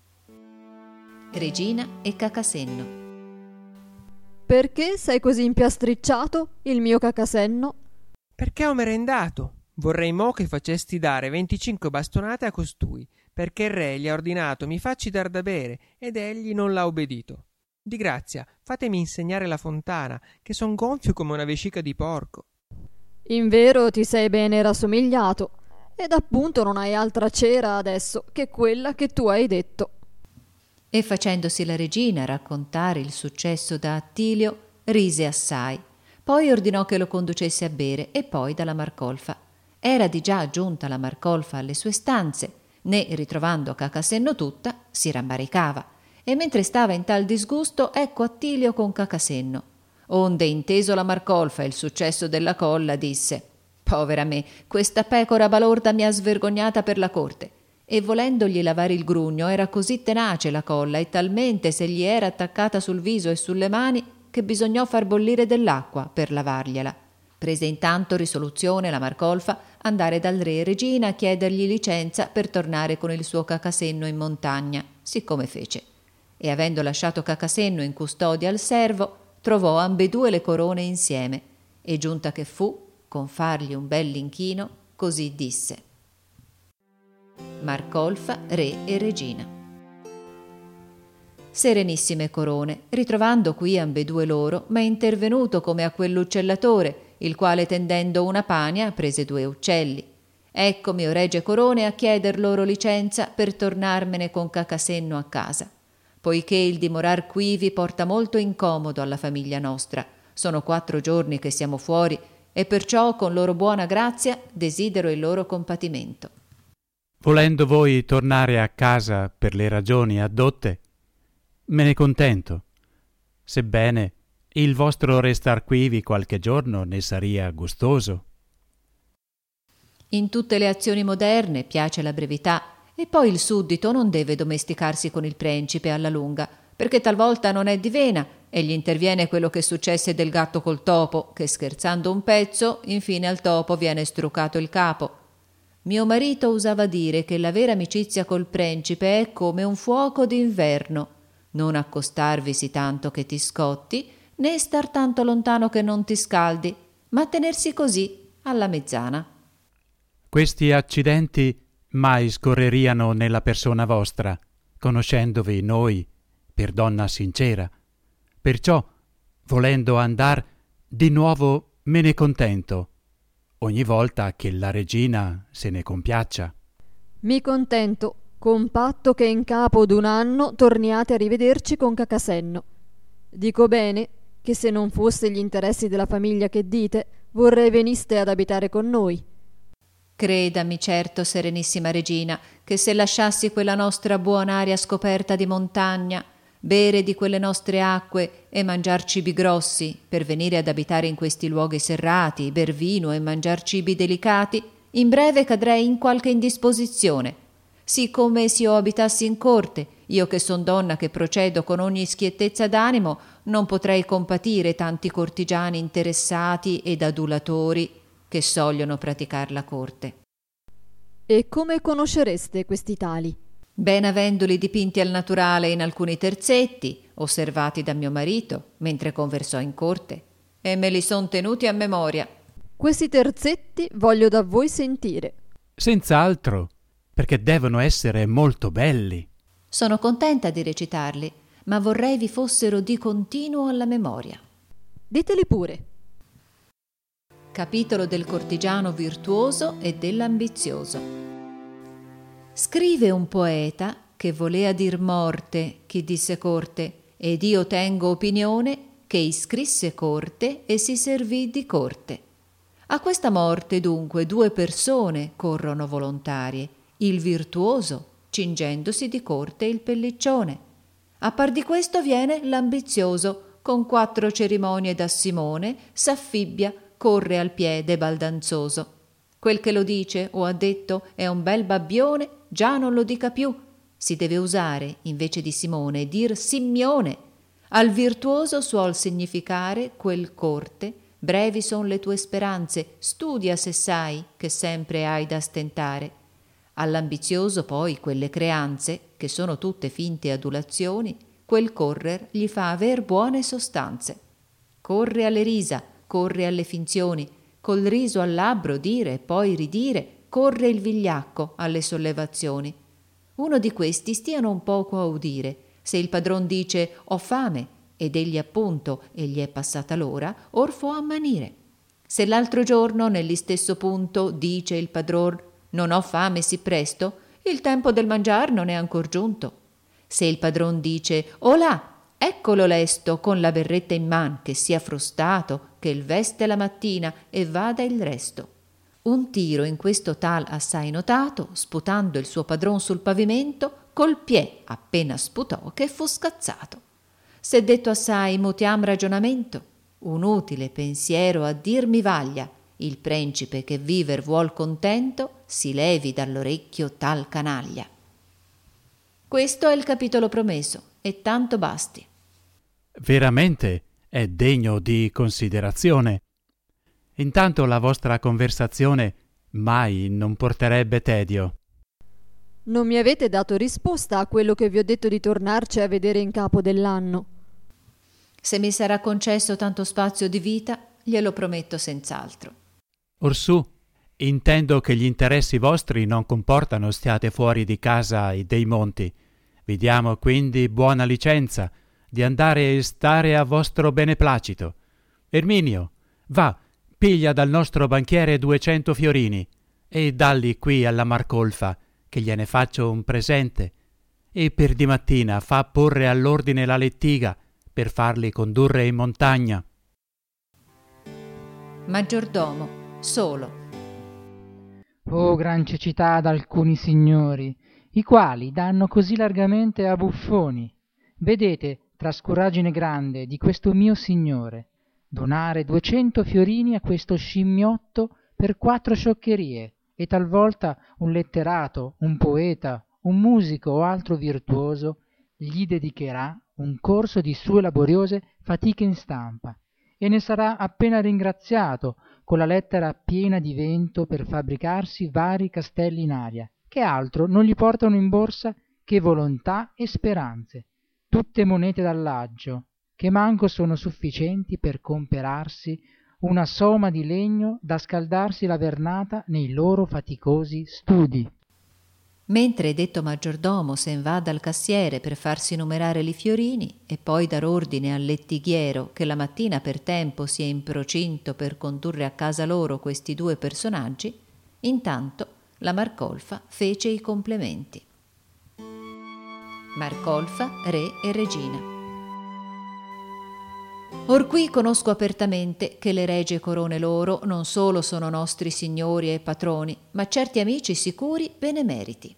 Regina e Caccasenno. Perché sei così impiastricciato, il mio Caccasenno? Perché ho merendato. Vorrei mo' che facesti dare 25 bastonate a costui, perché il re gli ha ordinato mi facci dar da bere, ed egli non l'ha obbedito. Di grazia, fatemi insegnare la fontana, che son gonfio come una vescica di porco. Invero ti sei bene rassomigliato, ed appunto non hai altra cera adesso che quella che tu hai detto. E facendosi la regina raccontare il successo da Attilio, rise assai. Poi ordinò che lo conducesse a bere e poi dalla Marcolfa. Era di già giunta la Marcolfa alle sue stanze, né ritrovando Cacasenno tutta si rammaricava, e mentre stava in tal disgusto ecco Attilio con Cacasenno. Onde inteso la Marcolfa il successo della colla disse: povera me, questa pecora balorda mi ha svergognata per la corte. E volendogli lavare il grugno era così tenace la colla e talmente se gli era attaccata sul viso e sulle mani che bisognò far bollire dell'acqua per lavargliela. Prese intanto risoluzione la Marcolfa andare dal re e regina a chiedergli licenza per tornare con il suo Cacasenno in montagna, siccome fece. E avendo lasciato Cacasenno in custodia al servo, trovò ambedue le corone insieme, e giunta che fu, con fargli un bell'inchino, così disse: Marcolfa, re e regina. Serenissime corone, ritrovando qui ambedue loro, m'è intervenuto come a quell'uccellatore, il quale tendendo una pania prese 2 uccelli. Eccomi, o regie corone, a chieder loro licenza per tornarmene con Cacasenno a casa, poiché il dimorar qui vi porta molto incomodo alla famiglia nostra. Sono 4 giorni che siamo fuori, e perciò con loro buona grazia desidero il loro compatimento. Volendo voi tornare a casa per le ragioni addotte, me ne contento, sebbene il vostro restar quivi qualche giorno ne saria gustoso. In tutte le azioni moderne piace la brevità, e poi il suddito non deve domesticarsi con il principe alla lunga, perché talvolta non è di vena, e gli interviene quello che successe del gatto col topo, che scherzando un pezzo, infine al topo viene strucato il capo. Mio marito usava dire che la vera amicizia col principe è come un fuoco d'inverno, non accostarvisi tanto che ti scotti, né star tanto lontano che non ti scaldi, ma tenersi così alla mezzana. Questi accidenti mai scorreriano nella persona vostra, conoscendovi noi per donna sincera. Perciò, volendo andar, di nuovo me ne contento, ogni volta che la regina se ne compiaccia. Mi contento, con patto che in capo d'1 anno torniate a rivederci con Cacasenno. Dico bene che se non fosse gli interessi della famiglia che dite, vorrei veniste ad abitare con noi. Credami certo, serenissima regina, che se lasciassi quella nostra buona aria scoperta di montagna, bere di quelle nostre acque e mangiar cibi grossi, per venire ad abitare in questi luoghi serrati, ber vino e mangiar cibi delicati, in breve cadrei in qualche indisposizione, sì come se io abitassi in corte. Io che son donna che procedo con ogni schiettezza d'animo, non potrei compatire tanti cortigiani interessati ed adulatori che sogliono praticar la corte. E come conoscereste questi tali? Ben avendoli dipinti al naturale in alcuni terzetti, osservati da mio marito, mentre conversò in corte, e me li son tenuti a memoria. Questi terzetti voglio da voi sentire. Senz'altro, perché devono essere molto belli. Sono contenta di recitarli, ma vorrei vi fossero di continuo alla memoria. Diteli pure. Capitolo del cortigiano virtuoso e dell'ambizioso. Scrive un poeta che volea dir morte chi disse corte, ed io tengo opinione che iscrisse corte e si servì di corte. A questa morte dunque 2 persone corrono volontarie, il virtuoso cingendosi di corte il pelliccione. A par di questo viene l'ambizioso, con 4 cerimonie da Simone, s'affibbia, corre al piede baldanzoso. Quel che lo dice o ha detto è un bel babbione, già non lo dica più. Si deve usare, invece di Simone, dir Simmione. Al virtuoso suol significare quel corte, brevi son le tue speranze, studia se sai che sempre hai da stentare. All'ambizioso poi quelle creanze, che sono tutte finte adulazioni, quel correr gli fa aver buone sostanze. Corre alle risa, corre alle finzioni, col riso al labbro dire e poi ridire, corre il vigliacco alle sollevazioni. Uno di questi stiano un poco a udire. Se il padron dice ho fame, ed egli appunto, e gli è passata l'ora, or fo ammanire. Se l'altro giorno nell'istesso punto dice il padron non ho fame sì presto, il tempo del mangiar non è ancor giunto. Se il padron dice olà, eccolo lesto con la berretta in man che sia frustato, che il veste la mattina e vada il resto. Un tiro in questo tal assai notato, sputando il suo padron sul pavimento, col piè appena sputò che fu scazzato. Se detto assai mutiam ragionamento, un utile pensiero a dir mi vaglia, il principe che viver vuol contento, si levi dall'orecchio tal canaglia. Questo è il capitolo promesso, e tanto basti. Veramente è degno di considerazione. Intanto la vostra conversazione mai non porterebbe tedio. Non mi avete dato risposta a quello che vi ho detto di tornarci a vedere in capo dell'anno. Se mi sarà concesso tanto spazio di vita, glielo prometto senz'altro. Orsù, intendo che gli interessi vostri non comportano stiate fuori di casa e dei monti. Vi diamo quindi buona licenza di andare e stare a vostro beneplacito. Erminio, va, piglia dal nostro banchiere 200 fiorini e dalli qui alla Marcolfa, che gliene faccio un presente, e per dimattina fa porre all'ordine la lettiga per farli condurre in montagna. Maggiordomo, solo. Oh, gran cecità ad alcuni signori, i quali danno così largamente a buffoni. Vedete, trascuraggine grande di questo mio signore, donare 200 fiorini a questo scimmiotto per 4 scioccherie, e talvolta un letterato, un poeta, un musico o altro virtuoso gli dedicherà un corso di sue laboriose fatiche in stampa, e ne sarà appena ringraziato con la lettera piena di vento per fabbricarsi vari castelli in aria, che altro non gli portano in borsa che volontà e speranze, tutte monete d'allaggio, che manco sono sufficienti per comperarsi una soma di legno da scaldarsi la vernata nei loro faticosi studi. Mentre detto maggiordomo sen va dal cassiere per farsi numerare li fiorini e poi dar ordine al lettighiero che la mattina per tempo sia in procinto per condurre a casa loro questi 2 personaggi, intanto la Marcolfa fece i complementi. Marcolfa, re e regina. Or qui conosco apertamente che le regie corone loro non solo sono nostri signori e patroni, ma certi amici sicuri benemeriti.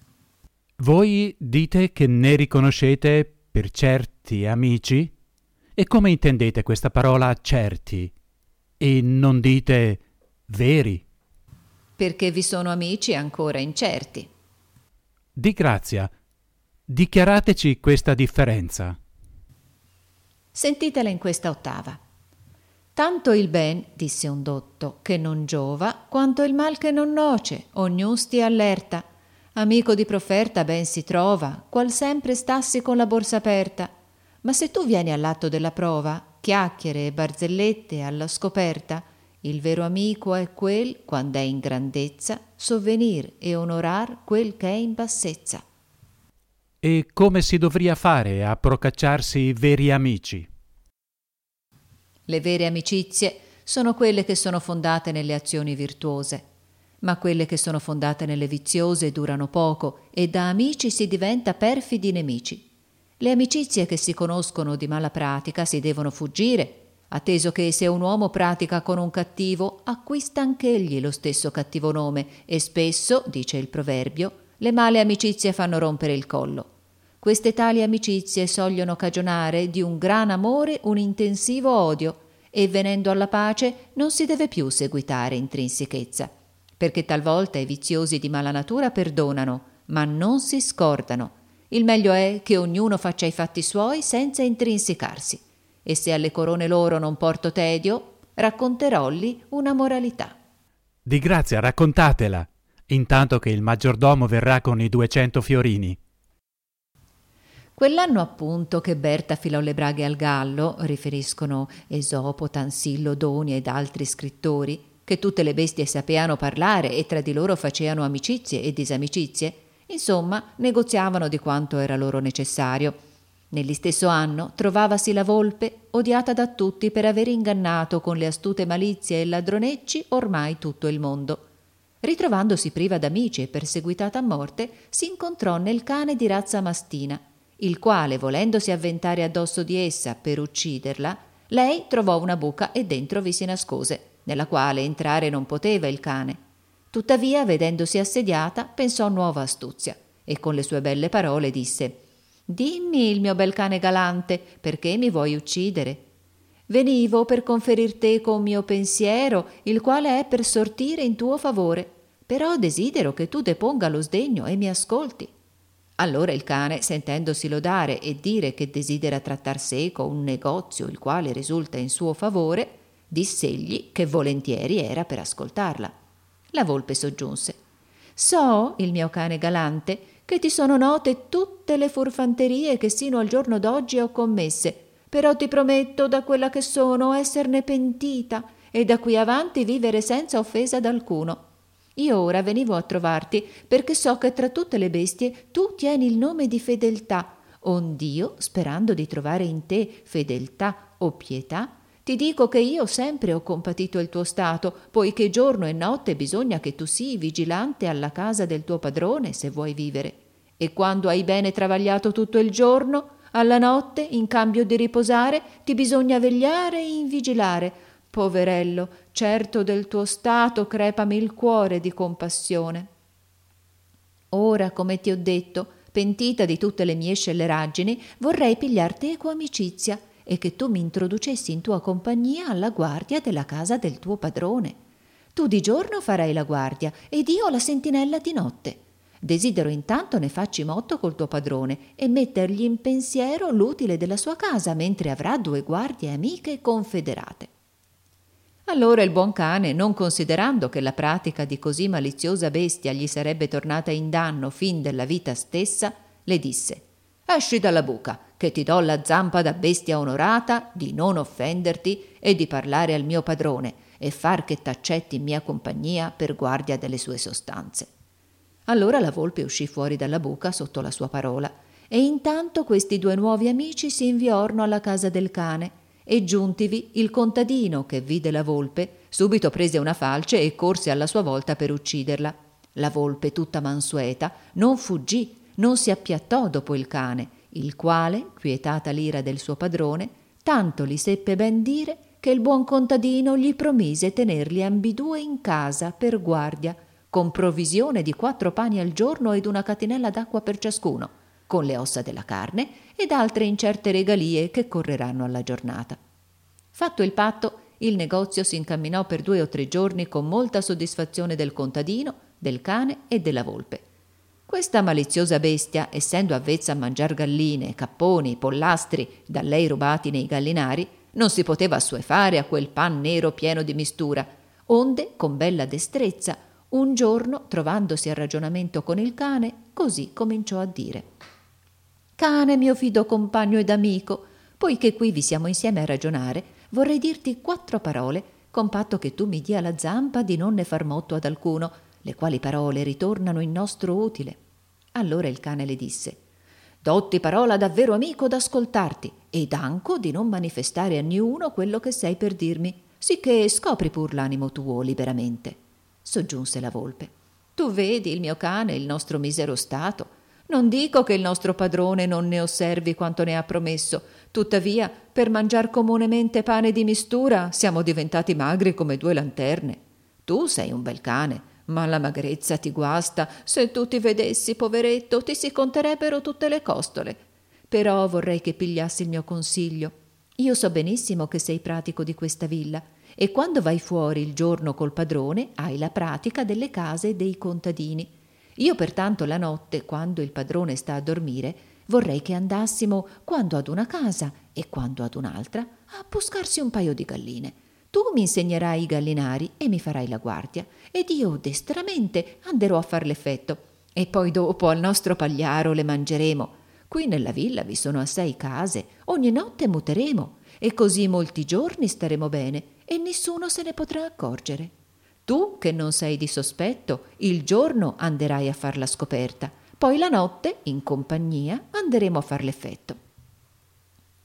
Voi dite che ne riconoscete per certi amici? E come intendete questa parola certi? E non dite veri? Perché vi sono amici ancora incerti. Di grazia, dichiarateci questa differenza. Sentitela in questa ottava. Tanto il ben, disse un dotto, che non giova, quanto il mal che non noce, ognun stia allerta. Amico di proferta ben si trova, qual sempre stassi con la borsa aperta. Ma se tu vieni all'atto della prova, chiacchiere e barzellette alla scoperta, il vero amico è quel, quando è in grandezza, sovvenir e onorar quel che è in bassezza. E come si dovria fare a procacciarsi veri amici? Le vere amicizie sono quelle che sono fondate nelle azioni virtuose, ma quelle che sono fondate nelle viziose durano poco e da amici si diventa perfidi nemici. Le amicizie che si conoscono di mala pratica si devono fuggire, atteso che se un uomo pratica con un cattivo, acquista anch'egli lo stesso cattivo nome e spesso, dice il proverbio, le male amicizie fanno rompere il collo. Queste tali amicizie sogliono cagionare di un gran amore un intensivo odio e venendo alla pace non si deve più seguitare intrinsichezza, perché talvolta i viziosi di mala natura perdonano, ma non si scordano. Il meglio è che ognuno faccia i fatti suoi senza intrinsicarsi, e se alle corone loro non porto tedio, racconterolli una moralità. Di grazia, raccontatela, intanto che il maggiordomo verrà con i 200 fiorini. Quell'anno appunto che Berta filò le braghe al gallo, riferiscono Esopo, Tansillo, Doni ed altri scrittori, che tutte le bestie sapeano parlare e tra di loro faceano amicizie e disamicizie, insomma negoziavano di quanto era loro necessario. Nell'istesso anno trovavasi la volpe, odiata da tutti per aver ingannato con le astute malizie e ladronecci ormai tutto il mondo. Ritrovandosi priva d'amici e perseguitata a morte, si incontrò nel cane di razza mastina, il quale, volendosi avventare addosso di essa per ucciderla, lei trovò una buca e dentro vi si nascose, nella quale entrare non poteva il cane. Tuttavia, vedendosi assediata, pensò nuova astuzia e con le sue belle parole disse: «Dimmi, il mio bel cane galante, perché mi vuoi uccidere? Venivo per conferir teco un mio pensiero, il quale è per sortire in tuo favore, però desidero che tu deponga lo sdegno e mi ascolti». Allora il cane, sentendosi lodare e dire che desidera trattar seco un negozio il quale risulta in suo favore, diss'egli che volentieri era per ascoltarla. La volpe soggiunse: «So, il mio cane galante, che ti sono note tutte le furfanterie che sino al giorno d'oggi ho commesse, però ti prometto da quella che sono esserne pentita e da qui avanti vivere senza offesa d'alcuno. Io ora venivo a trovarti perché so che tra tutte le bestie tu tieni il nome di fedeltà, ond'io, sperando di trovare in te fedeltà o pietà, ti dico che io sempre ho compatito il tuo stato, poiché giorno e notte bisogna che tu sii vigilante alla casa del tuo padrone se vuoi vivere. E quando hai bene travagliato tutto il giorno, alla notte, in cambio di riposare, ti bisogna vegliare e invigilare. Poverello, certo del tuo stato crepami il cuore di compassione. Ora, come ti ho detto, pentita di tutte le mie scelleraggini, vorrei pigliarti equa amicizia e che tu mi introducessi in tua compagnia alla guardia della casa del tuo padrone. Tu di giorno farai la guardia ed io la sentinella di notte. Desidero intanto ne facci motto col tuo padrone e mettergli in pensiero l'utile della sua casa, mentre avrà 2 guardie amiche e confederate». Allora il buon cane, non considerando che la pratica di così maliziosa bestia gli sarebbe tornata in danno fin della vita stessa, le disse: «Esci dalla buca, che ti do la zampa da bestia onorata di non offenderti e di parlare al mio padrone e far che t'accetti in mia compagnia per guardia delle sue sostanze». Allora la volpe uscì fuori dalla buca sotto la sua parola e intanto questi 2 nuovi amici si inviorno alla casa del cane e giuntivi il contadino che vide la volpe subito prese una falce e corse alla sua volta per ucciderla. La volpe, tutta mansueta, non fuggì, non si appiattò dopo il cane, il quale, quietata l'ira del suo padrone, tanto li seppe ben dire che il buon contadino gli promise tenerli ambidue in casa per guardia, con provvisione di 4 pani al giorno ed una catinella d'acqua per ciascuno, con le ossa della carne ed altre incerte regalie che correranno alla giornata. Fatto il patto, il negozio si incamminò per 2 o 3 giorni con molta soddisfazione del contadino, del cane e della volpe. Questa maliziosa bestia, essendo avvezza a mangiar galline, capponi, pollastri da lei rubati nei gallinari, non si poteva assuefare a quel pan nero pieno di mistura, onde, con bella destrezza, un giorno, trovandosi a ragionamento con il cane, così cominciò a dire: «Cane mio fido compagno ed amico, poiché qui vi siamo insieme a ragionare, vorrei dirti 4 parole, con patto che tu mi dia la zampa di non ne far motto ad alcuno, le quali parole ritornano in nostro utile». Allora il cane le disse: «Dotti parola davvero amico d'ascoltarti, ed anco di non manifestare a niuno quello che sei per dirmi, sicché scopri pur l'animo tuo liberamente». Soggiunse la volpe: «Tu vedi, il mio cane, il nostro misero stato. Non dico che il nostro padrone non ne osservi quanto ne ha promesso, tuttavia per mangiar comunemente pane di mistura siamo diventati magri come 2 lanterne. Tu sei un bel cane, ma la magrezza ti guasta. Se tu ti vedessi, poveretto, ti si conterebbero tutte le costole. Però vorrei che pigliassi il mio consiglio. Io so benissimo che sei pratico di questa villa e quando vai fuori il giorno col padrone hai la pratica delle case dei contadini. Io pertanto la notte, quando il padrone sta a dormire, vorrei che andassimo quando ad una casa e quando ad un'altra a buscarsi un paio di galline. Tu mi insegnerai i gallinari e mi farai la guardia, ed io destramente anderò a far l'effetto, e poi dopo al nostro pagliaro le mangeremo. Qui nella villa vi sono assai case, ogni notte muteremo, e così molti giorni staremo bene, e nessuno se ne potrà accorgere. Tu, che non sei di sospetto, il giorno anderai a far la scoperta, poi la notte, in compagnia, anderemo a far l'effetto».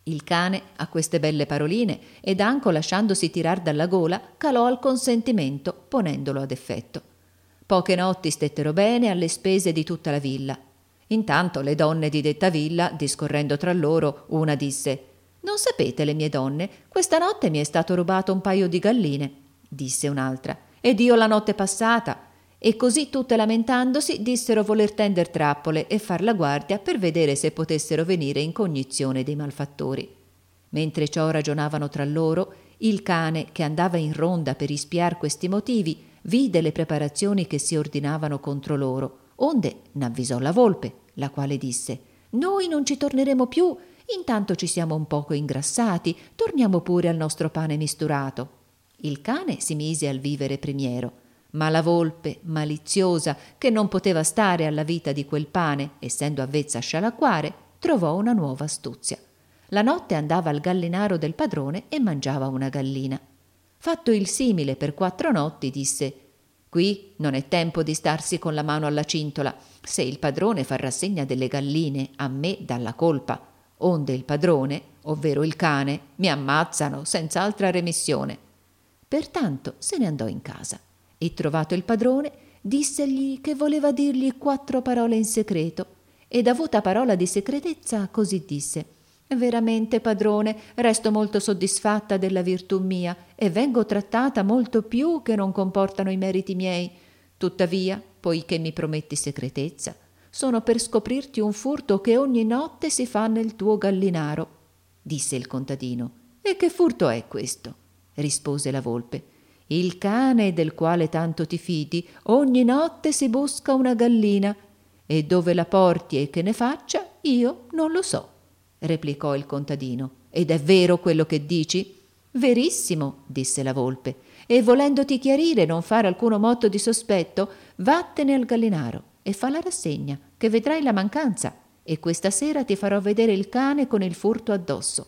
Il cane, a queste belle paroline, ed anco lasciandosi tirar dalla gola, calò al consentimento, ponendolo ad effetto. Poche notti stettero bene alle spese di tutta la villa. Intanto le donne di detta villa, discorrendo tra loro, una disse: «Non sapete, le mie donne, questa notte mi è stato rubato un paio di galline», disse un'altra, «ed io la notte passata». E così tutte lamentandosi dissero voler tender trappole e far la guardia per vedere se potessero venire in cognizione dei malfattori. Mentre ciò ragionavano tra loro, il cane, che andava in ronda per ispiar questi motivi, vide le preparazioni che si ordinavano contro loro, onde n'avvisò la volpe, la quale disse: «Noi non ci torneremo più, intanto ci siamo un poco ingrassati, torniamo pure al nostro pane misturato». Il cane si mise al vivere primiero, ma la volpe, maliziosa, che non poteva stare alla vita di quel pane, essendo avvezza a scialacquare, trovò una nuova astuzia. La notte andava al gallinaro del padrone e mangiava una gallina. Fatto il simile per 4 notti, disse: «Qui non è tempo di starsi con la mano alla cintola. Se il padrone fa rassegna delle galline, a me dà la colpa, onde il padrone, ovvero il cane, mi ammazzano senza altra remissione». Pertanto se ne andò in casa e, trovato il padrone, dissegli che voleva dirgli 4 parole in segreto, ed avuta parola di segretezza così disse: «Veramente, padrone, resto molto soddisfatta della virtù mia e vengo trattata molto più che non comportano i meriti miei. Tuttavia, poiché mi prometti segretezza, sono per scoprirti un furto che ogni notte si fa nel tuo gallinaro». Disse il contadino: «E che furto è questo?» Rispose la volpe: «Il cane del quale tanto ti fidi ogni notte si busca una gallina, e dove la porti e che ne faccia io non lo so», replicò il contadino. «Ed è vero quello che dici?» «Verissimo», disse la volpe, «e volendoti chiarire non fare alcuno motto di sospetto, vattene al gallinaro e fa la rassegna, che vedrai la mancanza, e questa sera ti farò vedere il cane con il furto addosso».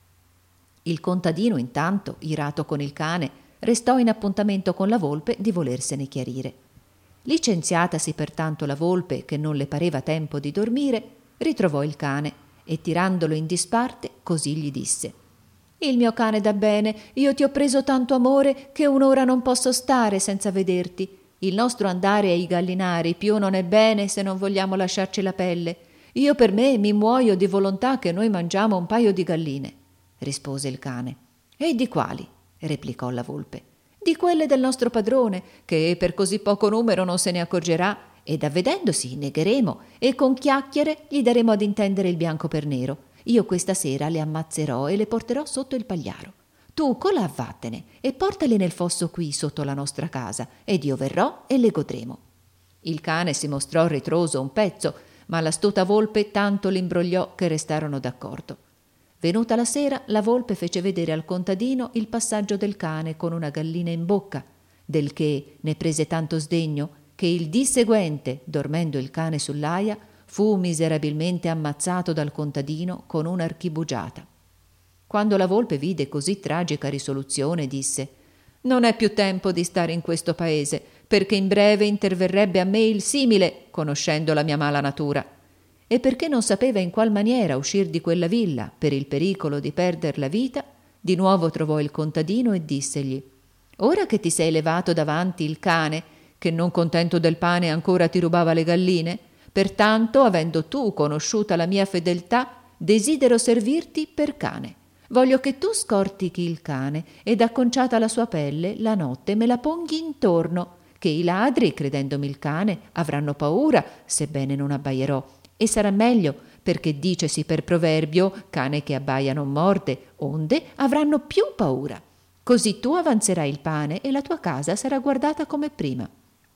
Il contadino intanto, irato con il cane, restò in appuntamento con la volpe di volersene chiarire. Licenziatasi pertanto la volpe, che non le pareva tempo di dormire, ritrovò il cane e, tirandolo in disparte, così gli disse: «Il mio cane da bene, io ti ho preso tanto amore che un'ora non posso stare senza vederti. Il nostro andare ai gallinari più non è bene se non vogliamo lasciarci la pelle. Io per me mi muoio di volontà che noi mangiamo un paio di galline», rispose il cane. «E di quali?» replicò la volpe. «Di quelle del nostro padrone, che per così poco numero non se ne accorgerà, ed avvedendosi negheremo e con chiacchiere gli daremo ad intendere il bianco per nero. Io questa sera le ammazzerò e le porterò sotto il pagliaro. Tu colà vattene e portale nel fosso qui sotto la nostra casa, ed io verrò e le godremo». Il cane si mostrò ritroso un pezzo, ma l'astuta volpe tanto l'imbrogliò che restarono d'accordo. Venuta la sera, la volpe fece vedere al contadino il passaggio del cane con una gallina in bocca, del che ne prese tanto sdegno che il dì seguente, dormendo il cane sull'aia, fu miserabilmente ammazzato dal contadino con un'archibugiata. Quando la volpe vide così tragica risoluzione, disse: «Non è più tempo di stare in questo paese, perché in breve interverrebbe a me il simile, conoscendo la mia mala natura». E perché non sapeva in qual maniera uscir di quella villa per il pericolo di perder la vita, di nuovo trovò il contadino e dissegli: «Ora che ti sei levato davanti il cane, che non contento del pane ancora ti rubava le galline, pertanto, avendo tu conosciuta la mia fedeltà, desidero servirti per cane. Voglio che tu scortichi il cane ed, acconciata la sua pelle, la notte me la ponghi intorno, che i ladri, credendomi il cane, avranno paura, sebbene non abbaierò. E sarà meglio, perché dicesi per proverbio: cane che abbaia non morde, onde avranno più paura. Così tu avanzerai il pane e la tua casa sarà guardata come prima».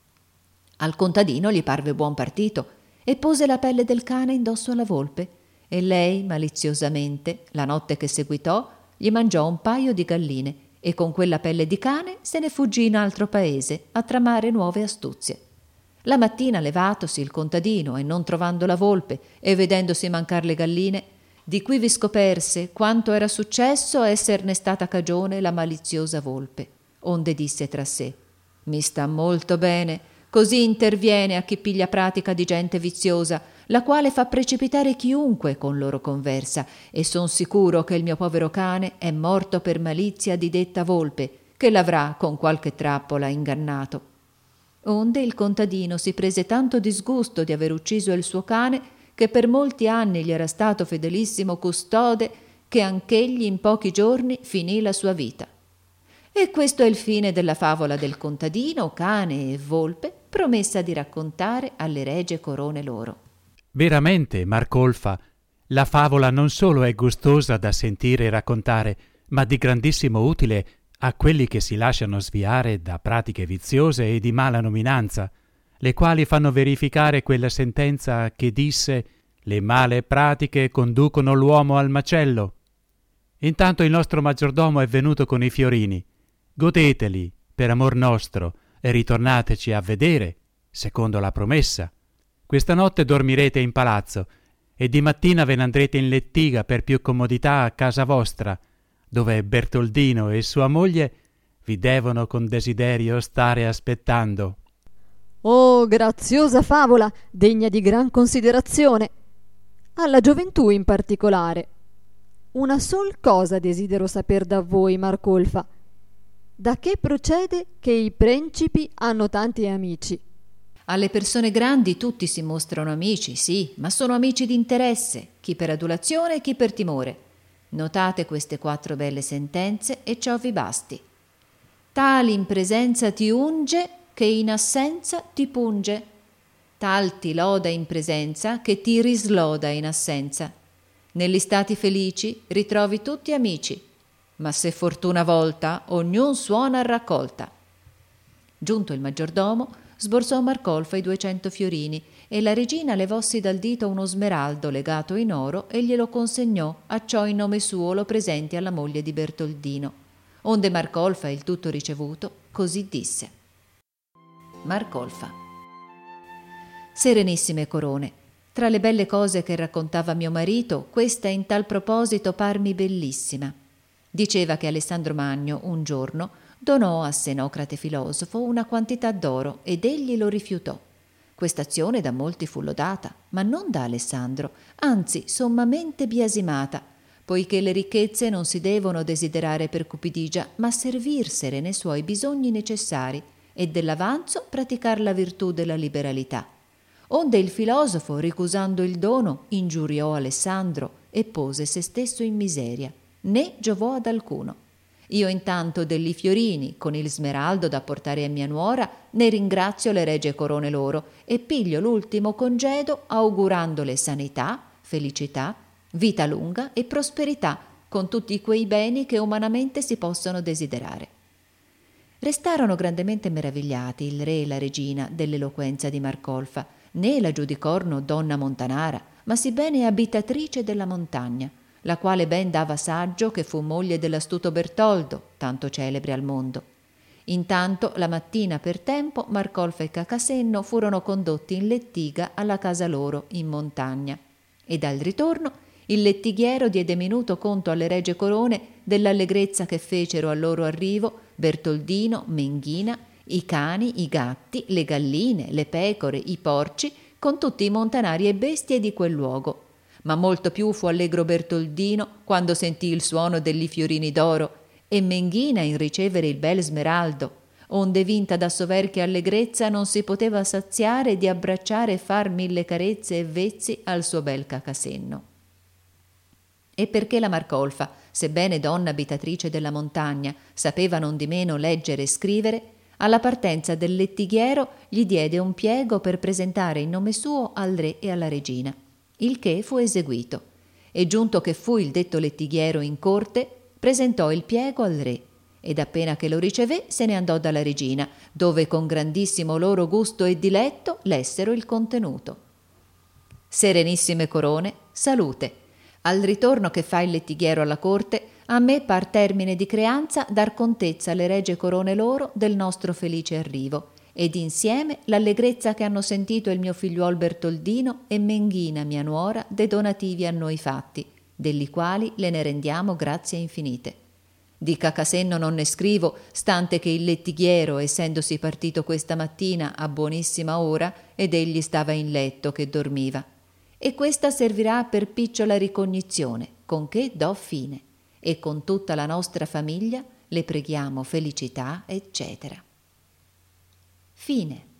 Al contadino gli parve buon partito e pose la pelle del cane indosso alla volpe, e lei, maliziosamente, la notte che seguitò, gli mangiò un paio di galline e con quella pelle di cane se ne fuggì in altro paese a tramare nuove astuzie. La mattina, levatosi il contadino e non trovando la volpe e vedendosi mancar le galline, di cui vi scoperse quanto era successo esserne stata cagione la maliziosa volpe, onde disse tra sé: «Mi sta molto bene, così interviene a chi piglia pratica di gente viziosa, la quale fa precipitare chiunque con loro conversa, e son sicuro che il mio povero cane è morto per malizia di detta volpe, che l'avrà con qualche trappola ingannato. Onde il contadino si prese tanto disgusto di aver ucciso il suo cane, che per molti anni gli era stato fedelissimo custode, che anch'egli in pochi giorni finì la sua vita. E questo è il fine della favola del contadino, cane e volpe, promessa di raccontare alle regie corone loro. Veramente, Marcolfa, la favola non solo è gustosa da sentire e raccontare, ma di grandissimo utile a quelli che si lasciano sviare da pratiche viziose e di mala nominanza, le quali fanno verificare quella sentenza che disse: le male pratiche conducono l'uomo al macello. Intanto il nostro maggiordomo è venuto con i fiorini. Godeteli, per amor nostro, e ritornateci a vedere, secondo la promessa. Questa notte dormirete in palazzo, e di mattina ve ne andrete in lettiga per più comodità a casa vostra, dove Bertoldino e sua moglie vi devono con desiderio stare aspettando. Oh, graziosa favola, degna di gran considerazione! Alla gioventù in particolare. Una sol cosa desidero saper da voi, Marcolfa. Da che procede che i principi hanno tanti amici? Alle persone grandi tutti si mostrano amici, sì, ma sono amici di interesse, chi per adulazione e chi per timore. Notate queste 4 belle sentenze e ciò vi basti. Tal in presenza ti unge, che in assenza ti punge. Tal ti loda in presenza, che ti risloda in assenza. Negli stati felici ritrovi tutti amici, ma se fortuna volta, ognun suona a raccolta. Giunto il maggiordomo, sborsò Marcolfa i 200 fiorini e la regina levossi dal dito uno smeraldo legato in oro e glielo consegnò, acciò in nome suo lo presenti alla moglie di Bertoldino. Onde Marcolfa, il tutto ricevuto, così disse: Marcolfa. Serenissime corone, tra le belle cose che raccontava mio marito, questa in tal proposito parmi bellissima. Diceva che Alessandro Magno un giorno donò a Senocrate filosofo una quantità d'oro ed egli lo rifiutò. Quest'azione da molti fu lodata, ma non da Alessandro, anzi sommamente biasimata, poiché le ricchezze non si devono desiderare per cupidigia, ma servirsene nei suoi bisogni necessari e dell'avanzo praticar la virtù della liberalità. Onde il filosofo, ricusando il dono, ingiuriò Alessandro e pose se stesso in miseria, né giovò ad alcuno. Io intanto degli fiorini, con il smeraldo da portare a mia nuora, ne ringrazio le regie corone loro e piglio l'ultimo congedo augurandole sanità, felicità, vita lunga e prosperità con tutti quei beni che umanamente si possono desiderare. Restarono grandemente meravigliati il re e la regina dell'eloquenza di Marcolfa, né la giudicorno donna montanara, ma sì bene abitatrice della montagna, la quale ben dava saggio che fu moglie dell'astuto Bertoldo, tanto celebre al mondo. Intanto la mattina per tempo Marcolfa e Cacasenno furono condotti in lettiga alla casa loro in montagna, ed al ritorno il lettighiero diede minuto conto alle regie corone dell'allegrezza che fecero al loro arrivo Bertoldino, Menghina, i cani, i gatti, le galline, le pecore, i porci, con tutti i montanari e bestie di quel luogo. Ma molto più fu allegro Bertoldino quando sentì il suono degli fiorini d'oro e Menghina in ricevere il bel smeraldo, onde vinta da soverchia allegrezza non si poteva saziare di abbracciare e far 1000 carezze e vezzi al suo bel Cacasenno. E perché la Marcolfa, sebbene donna abitatrice della montagna, sapeva nondimeno leggere e scrivere, alla partenza del lettighiero gli diede un piego per presentare in nome suo al re e alla regina, il che fu eseguito, e giunto che fu il detto lettighiero in corte, presentò il piego al re, ed appena che lo ricevé se ne andò dalla regina, dove con grandissimo loro gusto e diletto lessero il contenuto. Serenissime corone, salute. Al ritorno che fa il lettighiero alla corte, a me par termine di creanza dar contezza alle regie corone loro del nostro felice arrivo, ed insieme l'allegrezza che hanno sentito il mio figliuol Bertoldino e Menghina mia nuora dei donativi a noi fatti, delli quali le ne rendiamo grazie infinite. Di Cacasenno non ne scrivo, stante che il lettighiero, essendosi partito questa mattina a buonissima ora, ed egli stava in letto che dormiva. e questa servirà per picciola ricognizione, con che do fine, e con tutta la nostra famiglia le preghiamo felicità, eccetera. Fine.